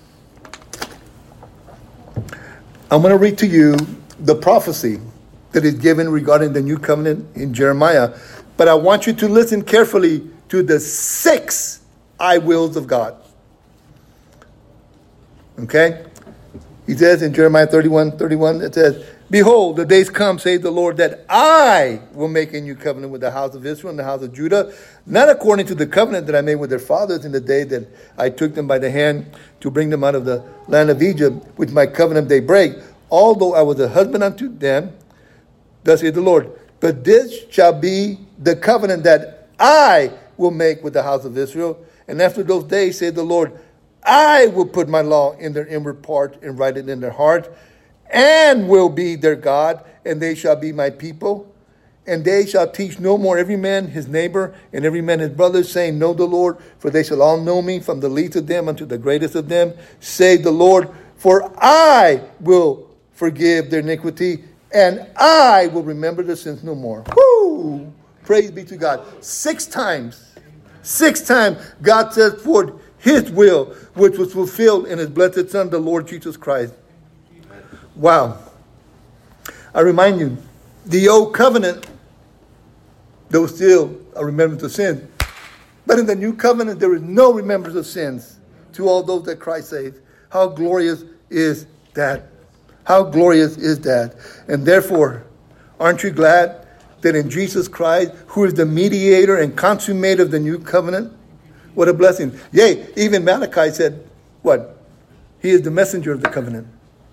I'm going to read to you the prophecy that is given regarding the new covenant in Jeremiah. But I want you to listen carefully to the 6 I wills of God. Okay? He says in Jeremiah 31:31, it says, behold, the days come, saith the Lord, that I will make a new covenant with the house of Israel and the house of Judah, not according to the covenant that I made with their fathers in the day that I took them by the hand to bring them out of the land of Egypt, which my covenant they break, although I was a husband unto them, thus saith the Lord. But this shall be the covenant that I will make with the house of Israel. And after those days, saith the Lord, I will put my law in their inward part and write it in their heart, and will be their God, and they shall be my people. And they shall teach no more every man his neighbor, and every man his brother, saying, know the Lord, for they shall all know me, from the least of them unto the greatest of them, saith the Lord, for I will forgive their iniquity, and I will remember their sins no more. Woo! Praise be to God. 6 times God set forth his will, which was fulfilled in his blessed Son, the Lord Jesus Christ. Wow. I remind you, the old covenant, there was still a remembrance of sins. But in the new covenant, there is no remembrance of sins to all those that Christ saved. How glorious is that? How glorious is that? And therefore, aren't you glad that in Jesus Christ, who is the mediator and consummator of the new covenant, what a blessing. Yea, even Malachi said, what? He is the messenger of the covenant.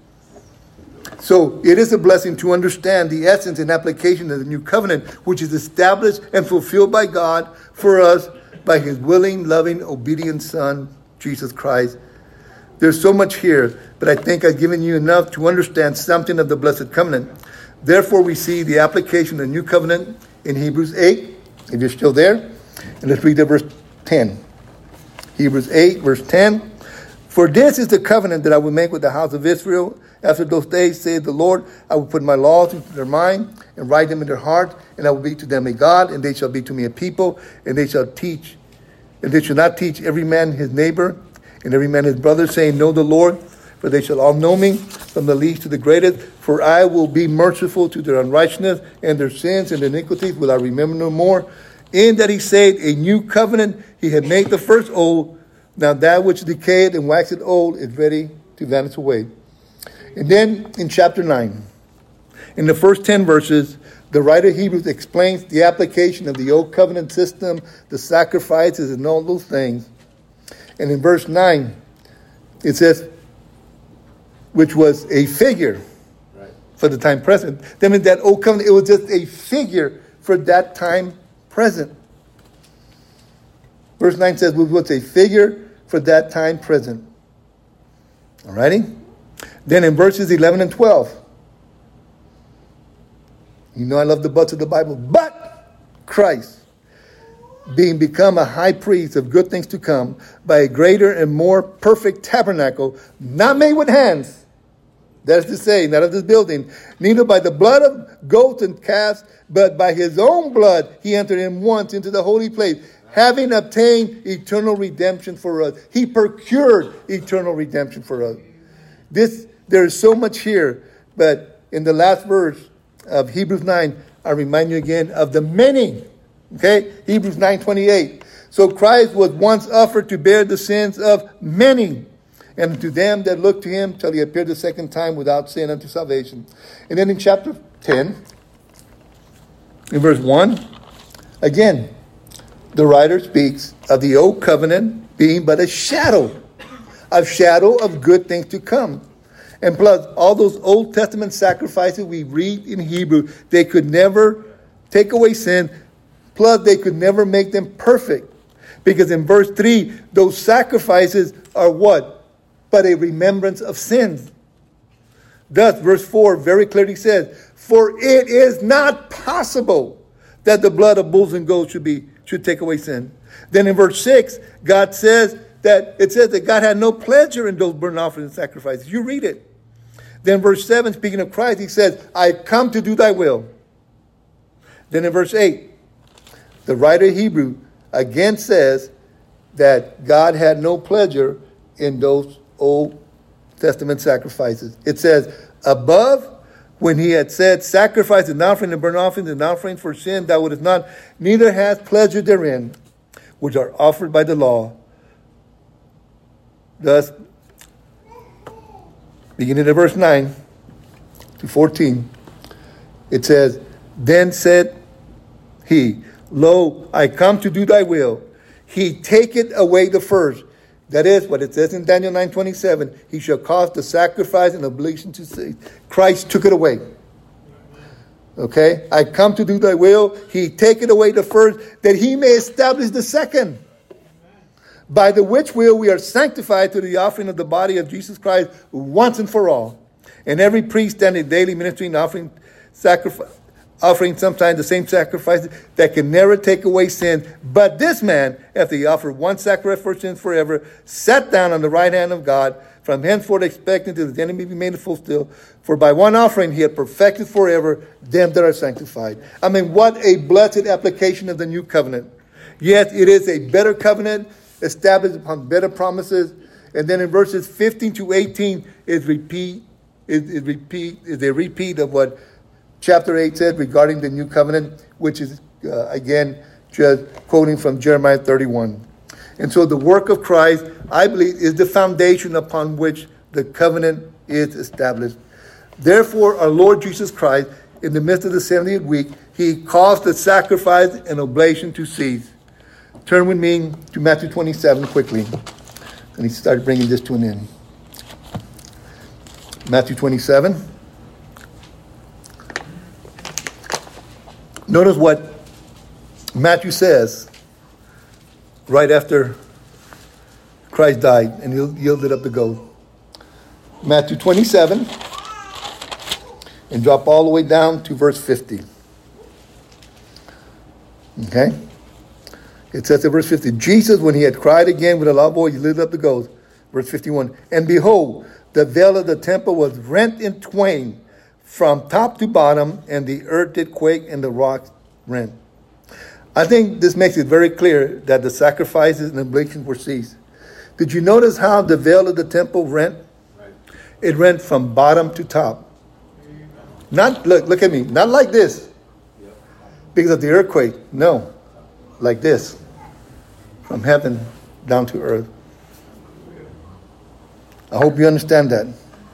So it is a blessing to understand the essence and application of the new covenant, which is established and fulfilled by God for us by his willing, loving, obedient Son, Jesus Christ. There's so much here, but I think I've given you enough to understand something of the blessed covenant. Therefore, we see the application of the new covenant in Hebrews 8, if you're still there. And let's read the verse 10. Hebrews 8, verse 10. For this is the covenant that I will make with the house of Israel. After those days, saith the Lord, I will put my laws into their mind and write them in their heart, and I will be to them a God, and they shall be to me a people, and they shall not teach every man his neighbor, and every man his brother, saying, know the Lord, for they shall all know me, from the least to the greatest. For I will be merciful to their unrighteousness, and their sins and iniquities will I remember no more. In that he said, a new covenant, he had made the first old. Now that which decayed and waxed old is ready to vanish away. And then in chapter 9, in the first 10 verses, the writer of Hebrews explains the application of the old covenant system, the sacrifices, and all those things. And in verse 9, it says, which was a figure for the time present. That means that old covenant, it was just a figure for that time present. Verse 9 says, which was a figure for that time present. Alrighty? Then in verses 11 and 12, you know I love the buts of the Bible. But Christ, being become a high priest of good things to come, by a greater and more perfect tabernacle, not made with hands, that is to say, not of this building, neither by the blood of goats and calves, but by his own blood he entered in once into the holy place, having obtained eternal redemption for us. He procured eternal redemption for us. There is so much here, but in the last verse of Hebrews 9, I remind you again of the many. Okay? Hebrews 9:28. So Christ was once offered to bear the sins of many, and to them that look to him shall he appear the second time without sin unto salvation. And then in chapter 10, in verse 1, again, the writer speaks of the old covenant being but a shadow of good things to come. And plus, all those Old Testament sacrifices we read in Hebrew, they could never take away sin. Plus, they could never make them perfect. Because in verse 3, those sacrifices are what? But a remembrance of sins. Thus, verse 4 very clearly says, for it is not possible that the blood of bulls and goats should take away sin. Then in verse 6, it says that God had no pleasure in those burnt offerings and sacrifices. You read it. Then verse 7, speaking of Christ, he says, I come to do thy will. Then in verse 8, the writer of Hebrew again says that God had no pleasure in those Old Testament sacrifices. It says, above, when he had said, sacrifice and offering and burnt offerings and offering for sin, thou wouldest not, neither hast pleasure therein, which are offered by the law. Thus, beginning at verse 9 to 14, it says, Then said he, Lo, I come to do thy will. He taketh away the first. That is what it says in Daniel 9:27. He shall cause the sacrifice and oblation to cease. Christ took it away. Okay? I come to do thy will. He taketh away the first, that he may establish the second. By the which will we are sanctified to the offering of the body of Jesus Christ once and for all. And every priest standing daily ministering, offering sometimes the same sacrifices that can never take away sin. But this man, after he offered one sacrifice for sins forever, sat down on the right hand of God, from henceforth expecting till his enemy be made a footstool. For by one offering he had perfected forever them that are sanctified. I mean, what a blessed application of the new covenant. Yes, it is a better covenant, established upon better promises. And then in verses 15 to 18 is a repeat of what chapter 8 said regarding the new covenant, which is, again, just quoting from Jeremiah 31. And so the work of Christ, I believe, is the foundation upon which the covenant is established. Therefore, our Lord Jesus Christ, in the midst of the 70th week, he caused the sacrifice and oblation to cease. Turn with me to Matthew 27 quickly. And he started bringing this to an end. Matthew 27. Notice what Matthew says right after Christ died and he yielded up the ghost. Matthew 27 and drop all the way down to verse 50. Okay? It says in verse 50, Jesus, when he had cried again with a loud voice, he lifted up the ghost. Verse 51, and behold, the veil of the temple was rent in twain from top to bottom, and the earth did quake, and the rocks rent. I think this makes it very clear that the sacrifices and oblations were ceased. Did you notice how the veil of the temple rent? Right. It rent from bottom to top. Not look at me, not like this, because of the earthquake. No, like this, from heaven down to earth. I hope you understand that.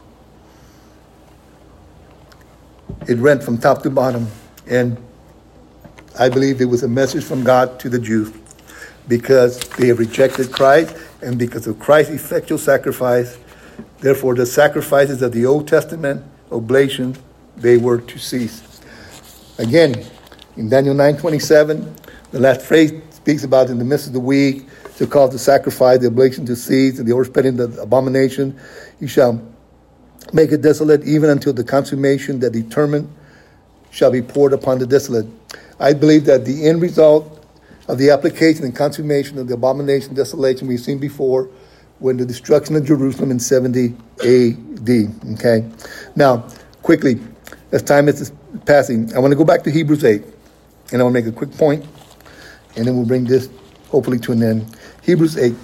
It rent from top to bottom. And I believe it was a message from God to the Jews, because they have rejected Christ, and because of Christ's effectual sacrifice, therefore the sacrifices of the Old Testament, oblation, they were to cease. Again, in Daniel 9:27, the last phrase speaks about in the midst of the week, to cause the sacrifice, the oblation to cease, and the overspreading the abomination. He shall make it desolate even until the consummation that determined shall be poured upon the desolate. I believe that the end result of the application and consummation of the abomination, desolation we've seen before, when the destruction of Jerusalem in 70 A.D. Okay? Now, quickly, as time is passing, I want to go back to Hebrews 8, and I want to make a quick point, and then we'll bring this hopefully to an end. Hebrews 8.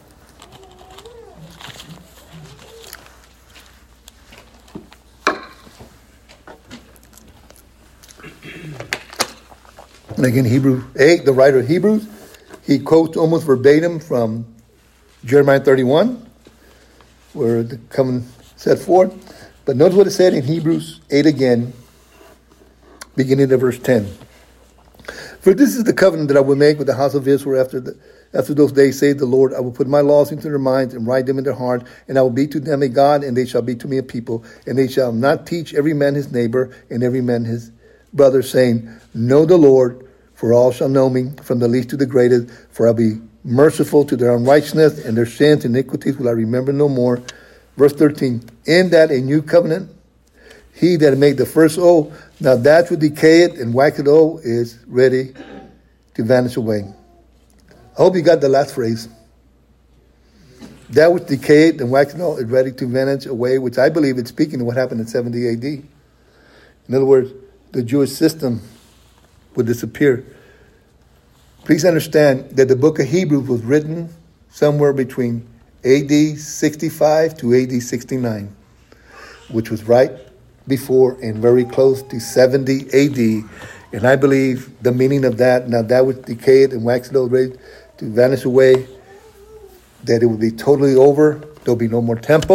And again, Hebrews 8, the writer of Hebrews, he quotes almost verbatim from Jeremiah 31, where the covenant set forth. But notice what it said in Hebrews 8 again, beginning at verse 10. For this is the covenant that I will make with the house of Israel after those days, saith the Lord. I will put my laws into their minds and write them in their heart, and I will be to them a God, and they shall be to me a people. And they shall not teach every man his neighbor and every man his brother, saying, Know the Lord, for all shall know me, from the least to the greatest. For I'll be merciful to their unrighteousness, and their sins and iniquities will I remember no more. Verse 13, in that a new covenant, he that made the first oath, now that which decayeth and waxeth old is ready to vanish away. I hope you got the last phrase. That which decayed and waxed old is ready to vanish away, which I believe is speaking of what happened in 70 AD. In other words, the Jewish system would disappear. Please understand that the book of Hebrews was written somewhere between AD 65 to AD 69, which was right before and very close to 70 AD. And I believe the meaning of that, now that was decayed and waxed old, ready to vanish away, that it would be totally over. There'll be no more temple,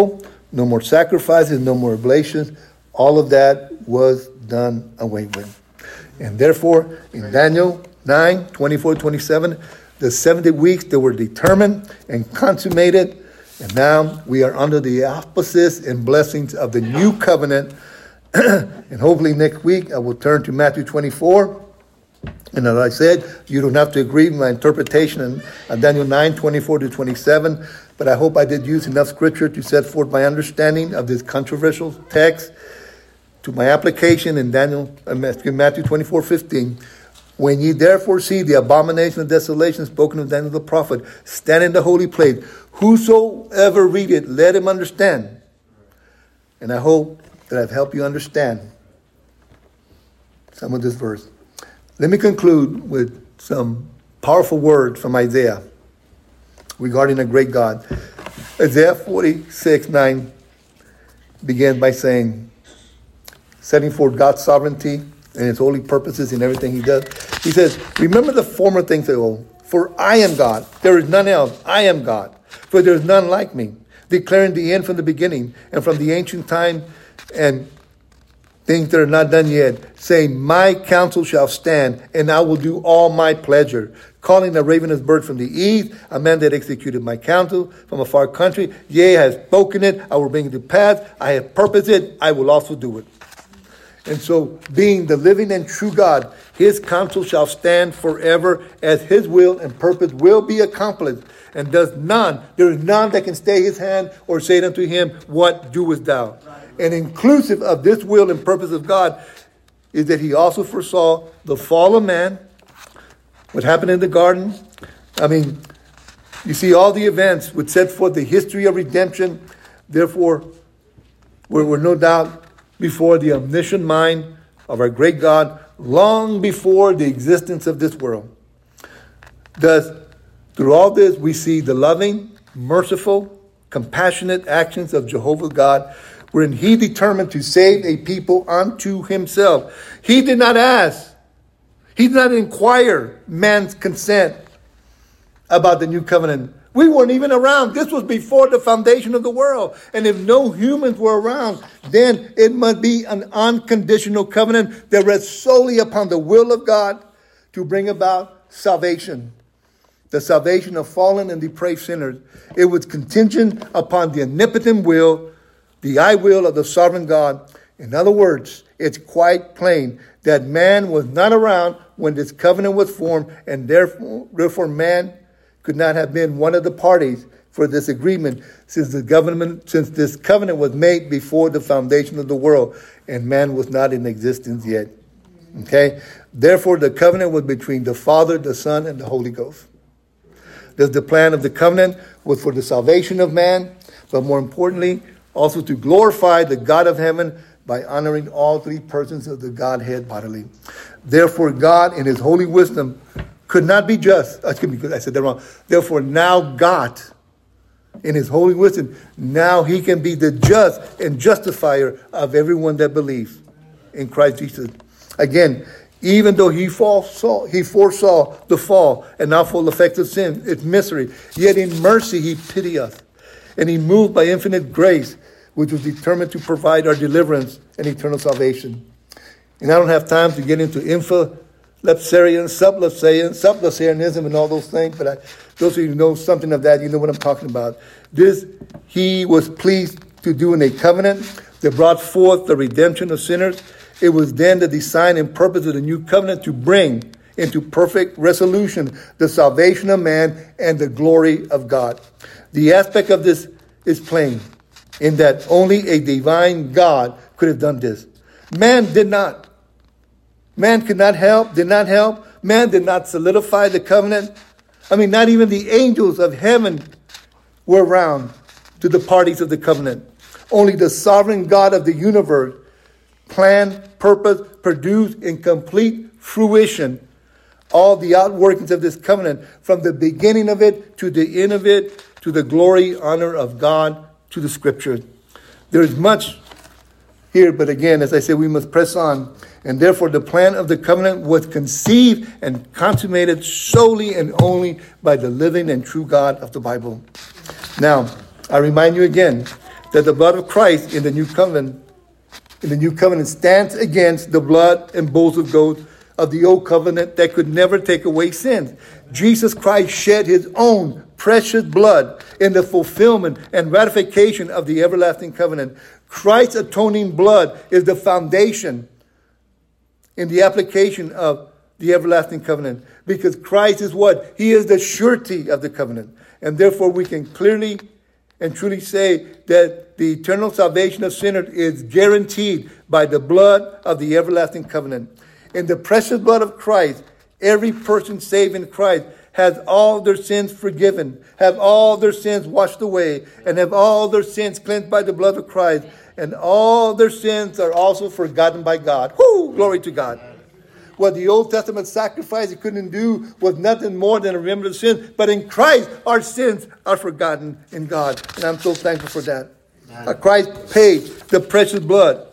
No more sacrifices, no more oblations. All of that was done away with. And therefore, in Daniel 9, 24, 27, the 70 weeks, they were determined and consummated. And now we are under the auspices and blessings of the new covenant. And hopefully next week I will turn to Matthew 24. And as I said, you don't have to agree with my interpretation of Daniel 9, 24 to 27. But I hope I did use enough scripture to set forth my understanding of this controversial text to my application in Matthew 24, 15. When ye therefore see the abomination of desolation spoken of Daniel the prophet, stand in the holy place. Whosoever read it, let him understand. And I hope that I've helped you understand some of this verse. Let me conclude with some powerful words from Isaiah regarding a great God. Isaiah 46, 9 begins by saying, setting forth God's sovereignty and his holy purposes in everything he does. He says, remember the former things of old, for I am God. There is none else. I am God. For there is none like me, declaring the end from the beginning and from the ancient time and things that are not done yet, saying, my counsel shall stand, and I will do all my pleasure. Calling a ravenous bird from the east, a man that executed my counsel from a far country. Yea, I have spoken it, I will bring it to pass. I have purposed it, I will also do it. And so, being the living and true God, his counsel shall stand forever, as his will and purpose will be accomplished. And there is none that can stay his hand or say unto him, what doest thou? And inclusive of this will and purpose of God is that he also foresaw the fall of man, what happened in the garden. I mean, you see all the events which set forth the history of redemption. Therefore, we're no doubt before the omniscient mind of our great God, long before the existence of this world. Thus, through all this, we see the loving, merciful, compassionate actions of Jehovah God, wherein he determined to save a people unto himself. He did not ask. He did not inquire man's consent about the new covenant. We weren't even around. This was before the foundation of the world. And if no humans were around, then it must be an unconditional covenant that rests solely upon the will of God to bring about salvation. The salvation of fallen and depraved sinners. It was contingent upon the omnipotent will, the I will of the sovereign God. In other words, it's quite plain that man was not around when this covenant was formed, and therefore man could not have been one of the parties for this agreement, since this covenant was made before the foundation of the world, and man was not in existence yet. Okay? Therefore, the covenant was between the Father, the Son, and the Holy Ghost. Thus, the plan of the covenant was for the salvation of man, but more importantly, also to glorify the God of heaven by honoring all three persons of the Godhead bodily. Therefore, God, in his holy wisdom, could not be just. Excuse me, because I said that wrong. Therefore, now God, in his holy wisdom, now he can be the just and justifier of everyone that believes in Christ Jesus. Again, even though he foresaw the fall and awful effects of sin, its misery, yet in mercy he pitied us. And he moved by infinite grace, which was determined to provide our deliverance and eternal salvation. And I don't have time to get into infilapsarian, sublapsarianism, and all those things, but those of you who know something of that, you know what I'm talking about. This he was pleased to do in a covenant that brought forth the redemption of sinners. It was then the design and purpose of the new covenant to bring into perfect resolution the salvation of man and the glory of God. The aspect of this is plain, in that only a divine God could have done this. Man did not. Man could not help, did not help. Man did not solidify the covenant. I mean, not even the angels of heaven were around to the parties of the covenant. Only the sovereign God of the universe planned, purpose, produced in complete fruition all the outworkings of this covenant, from the beginning of it to the end of it, to the glory, honor of God, to the scriptures. There is much here, but again, as I said, we must press on. And therefore, the plan of the covenant was conceived and consummated solely and only by the living and true God of the Bible. Now, I remind you again that the blood of Christ in the new covenant stands against the blood and bulls of goats of the old covenant that could never take away sins. Jesus Christ shed his own precious blood in the fulfillment and ratification of the everlasting covenant. Christ's atoning blood is the foundation in the application of the everlasting covenant, because Christ is what? He is the surety of the covenant. And therefore we can clearly and truly say that the eternal salvation of sinners is guaranteed by the blood of the everlasting covenant. In the precious blood of Christ, every person saved in Christ has all their sins forgiven, have all their sins washed away, and have all their sins cleansed by the blood of Christ. And all their sins are also forgotten by God. Whoo! Glory to God. What the Old Testament sacrifice it couldn't do was nothing more than a remembrance of sins. But in Christ, our sins are forgotten in God. And I'm so thankful for that. Christ paid the precious blood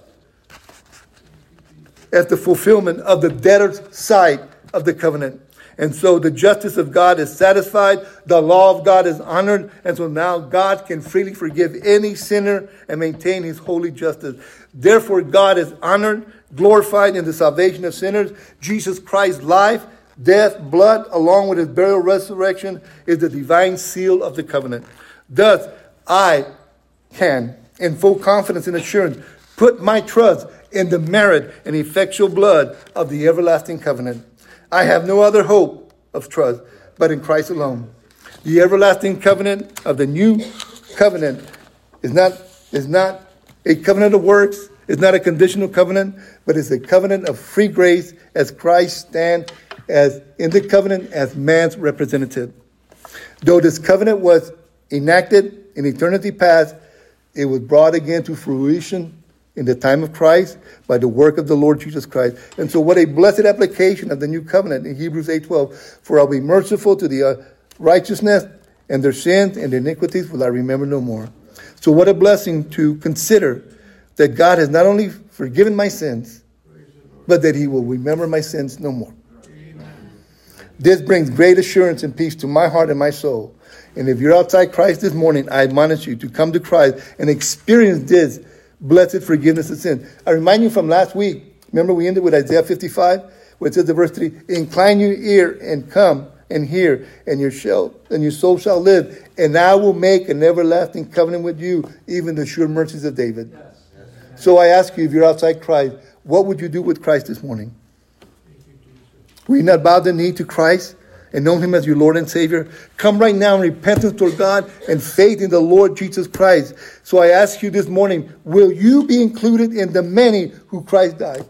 as the fulfillment of the debtor's side of the covenant. And so the justice of God is satisfied. The law of God is honored. And so now God can freely forgive any sinner and maintain his holy justice. Therefore, God is honored, glorified in the salvation of sinners. Jesus Christ's life, death, blood, along with his burial, resurrection, is the divine seal of the covenant. Thus, I can, in full confidence and assurance, put my trust in the merit and effectual blood of the everlasting covenant. I have no other hope of trust but in Christ alone. The everlasting covenant of the new covenant is not a covenant of works, it's not a conditional covenant, but it's a covenant of free grace as Christ stands as in the covenant as man's representative. Though this covenant was enacted in eternity past, it was brought again to fruition in the time of Christ by the work of the Lord Jesus Christ. And so what a blessed application of the new covenant in Hebrews 8:12. For I'll be merciful to the righteousness, and their sins and their iniquities will I remember no more. So what a blessing to consider that God has not only forgiven my sins, but that he will remember my sins no more. This brings great assurance and peace to my heart and my soul. And if you're outside Christ this morning, I admonish you to come to Christ and experience this blessed forgiveness of sin. I remind you from last week, remember we ended with Isaiah 55, where it says in verse 3, incline your ear and come and hear, and your soul shall live, and I will make an everlasting covenant with you, even the sure mercies of David. So I ask you, if you're outside Christ, what would you do with Christ this morning? Will you not bow the knee to Christ and know him as your Lord and Savior? Come right now in repentance toward God and faith in the Lord Jesus Christ. So I ask you this morning, will you be included in the many who Christ died?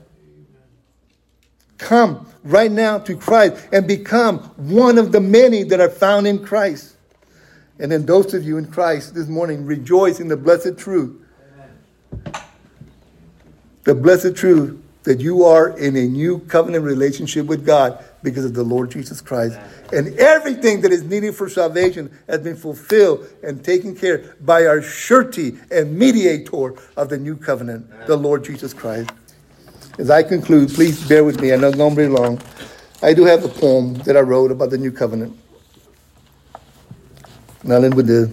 Come right now to Christ and become one of the many that are found in Christ. And then those of you in Christ this morning, rejoice in the blessed truth. Amen. The blessed truth that you are in a new covenant relationship with God because of the Lord Jesus Christ. And everything that is needed for salvation has been fulfilled and taken care by our surety and mediator of the new covenant, the Lord Jesus Christ. As I conclude, please bear with me. I know it's not very long. I do have a poem that I wrote about the new covenant. And I'll end with this.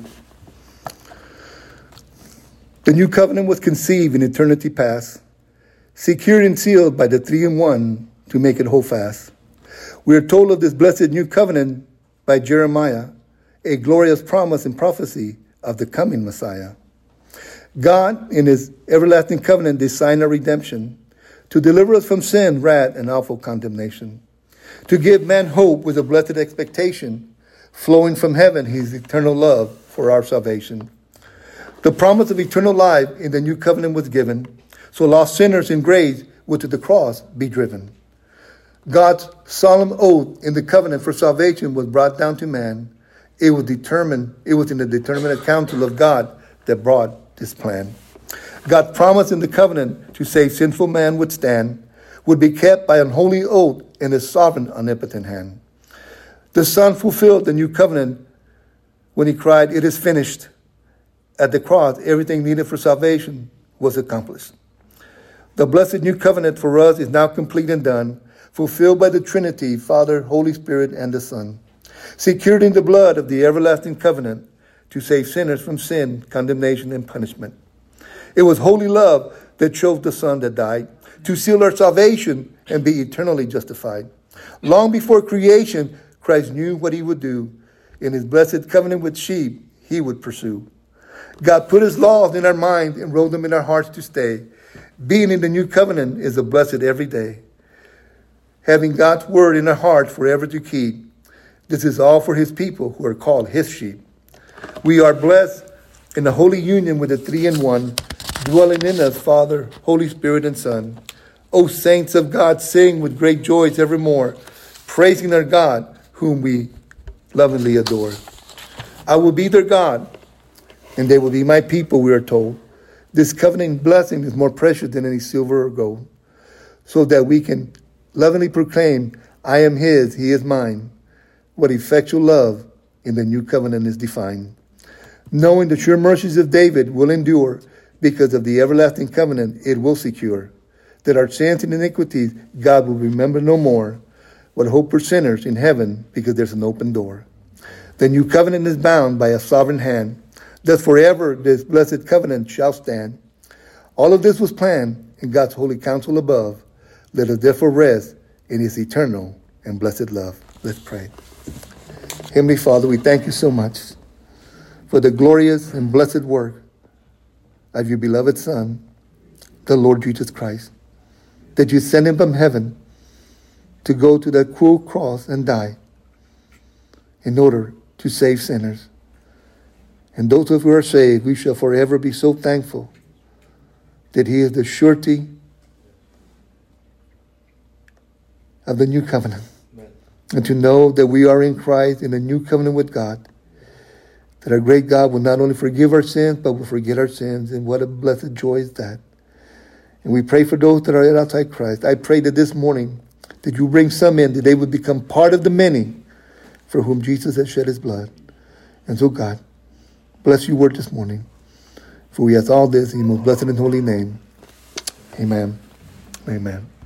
The new covenant was conceived in eternity past, secured and sealed by the three in one to make it hold fast. We are told of this blessed new covenant by Jeremiah, a glorious promise and prophecy of the coming Messiah. God, in his everlasting covenant, designed our redemption to deliver us from sin, wrath, and awful condemnation, to give man hope with a blessed expectation, flowing from heaven his eternal love for our salvation. The promise of eternal life in the new covenant was given, so lost sinners in grace would to the cross be driven. God's solemn oath in the covenant for salvation was brought down to man. It was in the determinate counsel of God that brought this plan. God's promise in the covenant to save sinful man would be kept by unholy oath in his sovereign omnipotent hand. The Son fulfilled the new covenant when he cried, "It is finished." At the cross, everything needed for salvation was accomplished. The blessed new covenant for us is now complete and done, fulfilled by the Trinity, Father, Holy Spirit, and the Son, secured in the blood of the everlasting covenant to save sinners from sin, condemnation, and punishment. It was holy love that chose the Son that died to seal our salvation and be eternally justified. Long before creation, Christ knew what he would do. In his blessed covenant with sheep, he would pursue. God put his laws in our mind and wrote them in our hearts to stay. Being in the new covenant is a blessed every day. Having God's word in our hearts forever to keep. This is all for his people who are called his sheep. We are blessed in the holy union with the three in one, dwelling in us, Father, Holy Spirit, and Son. O saints of God, sing with great joys evermore, praising our God, whom we lovingly adore. I will be their God, and they will be my people, we are told. This covenant blessing is more precious than any silver or gold, so that we can lovingly proclaim, I am his, he is mine. What effectual love in the new covenant is defined. Knowing the sure mercies of David will endure, because of the everlasting covenant it will secure. That our sins and iniquities God will remember no more. What hope for sinners in heaven, because there's an open door. The new covenant is bound by a sovereign hand. Thus forever this blessed covenant shall stand. All of this was planned in God's holy counsel above. Let us therefore rest in his eternal and blessed love. Let's pray. Heavenly Father, we thank you so much for the glorious and blessed work of your beloved Son, the Lord Jesus Christ, that you sent him from heaven to go to that cruel cross and die in order to save sinners. And those of us who are saved, we shall forever be so thankful that he is the surety of the new covenant. Amen. And to know that we are in Christ in a new covenant with God, that our great God will not only forgive our sins, but will forget our sins. And what a blessed joy is that. And we pray for those that are outside Christ. I pray that this morning that you bring some in, that they would become part of the many for whom Jesus has shed his blood. And so God, bless your word this morning. For we ask all this in your most blessed and holy name. Amen. Amen.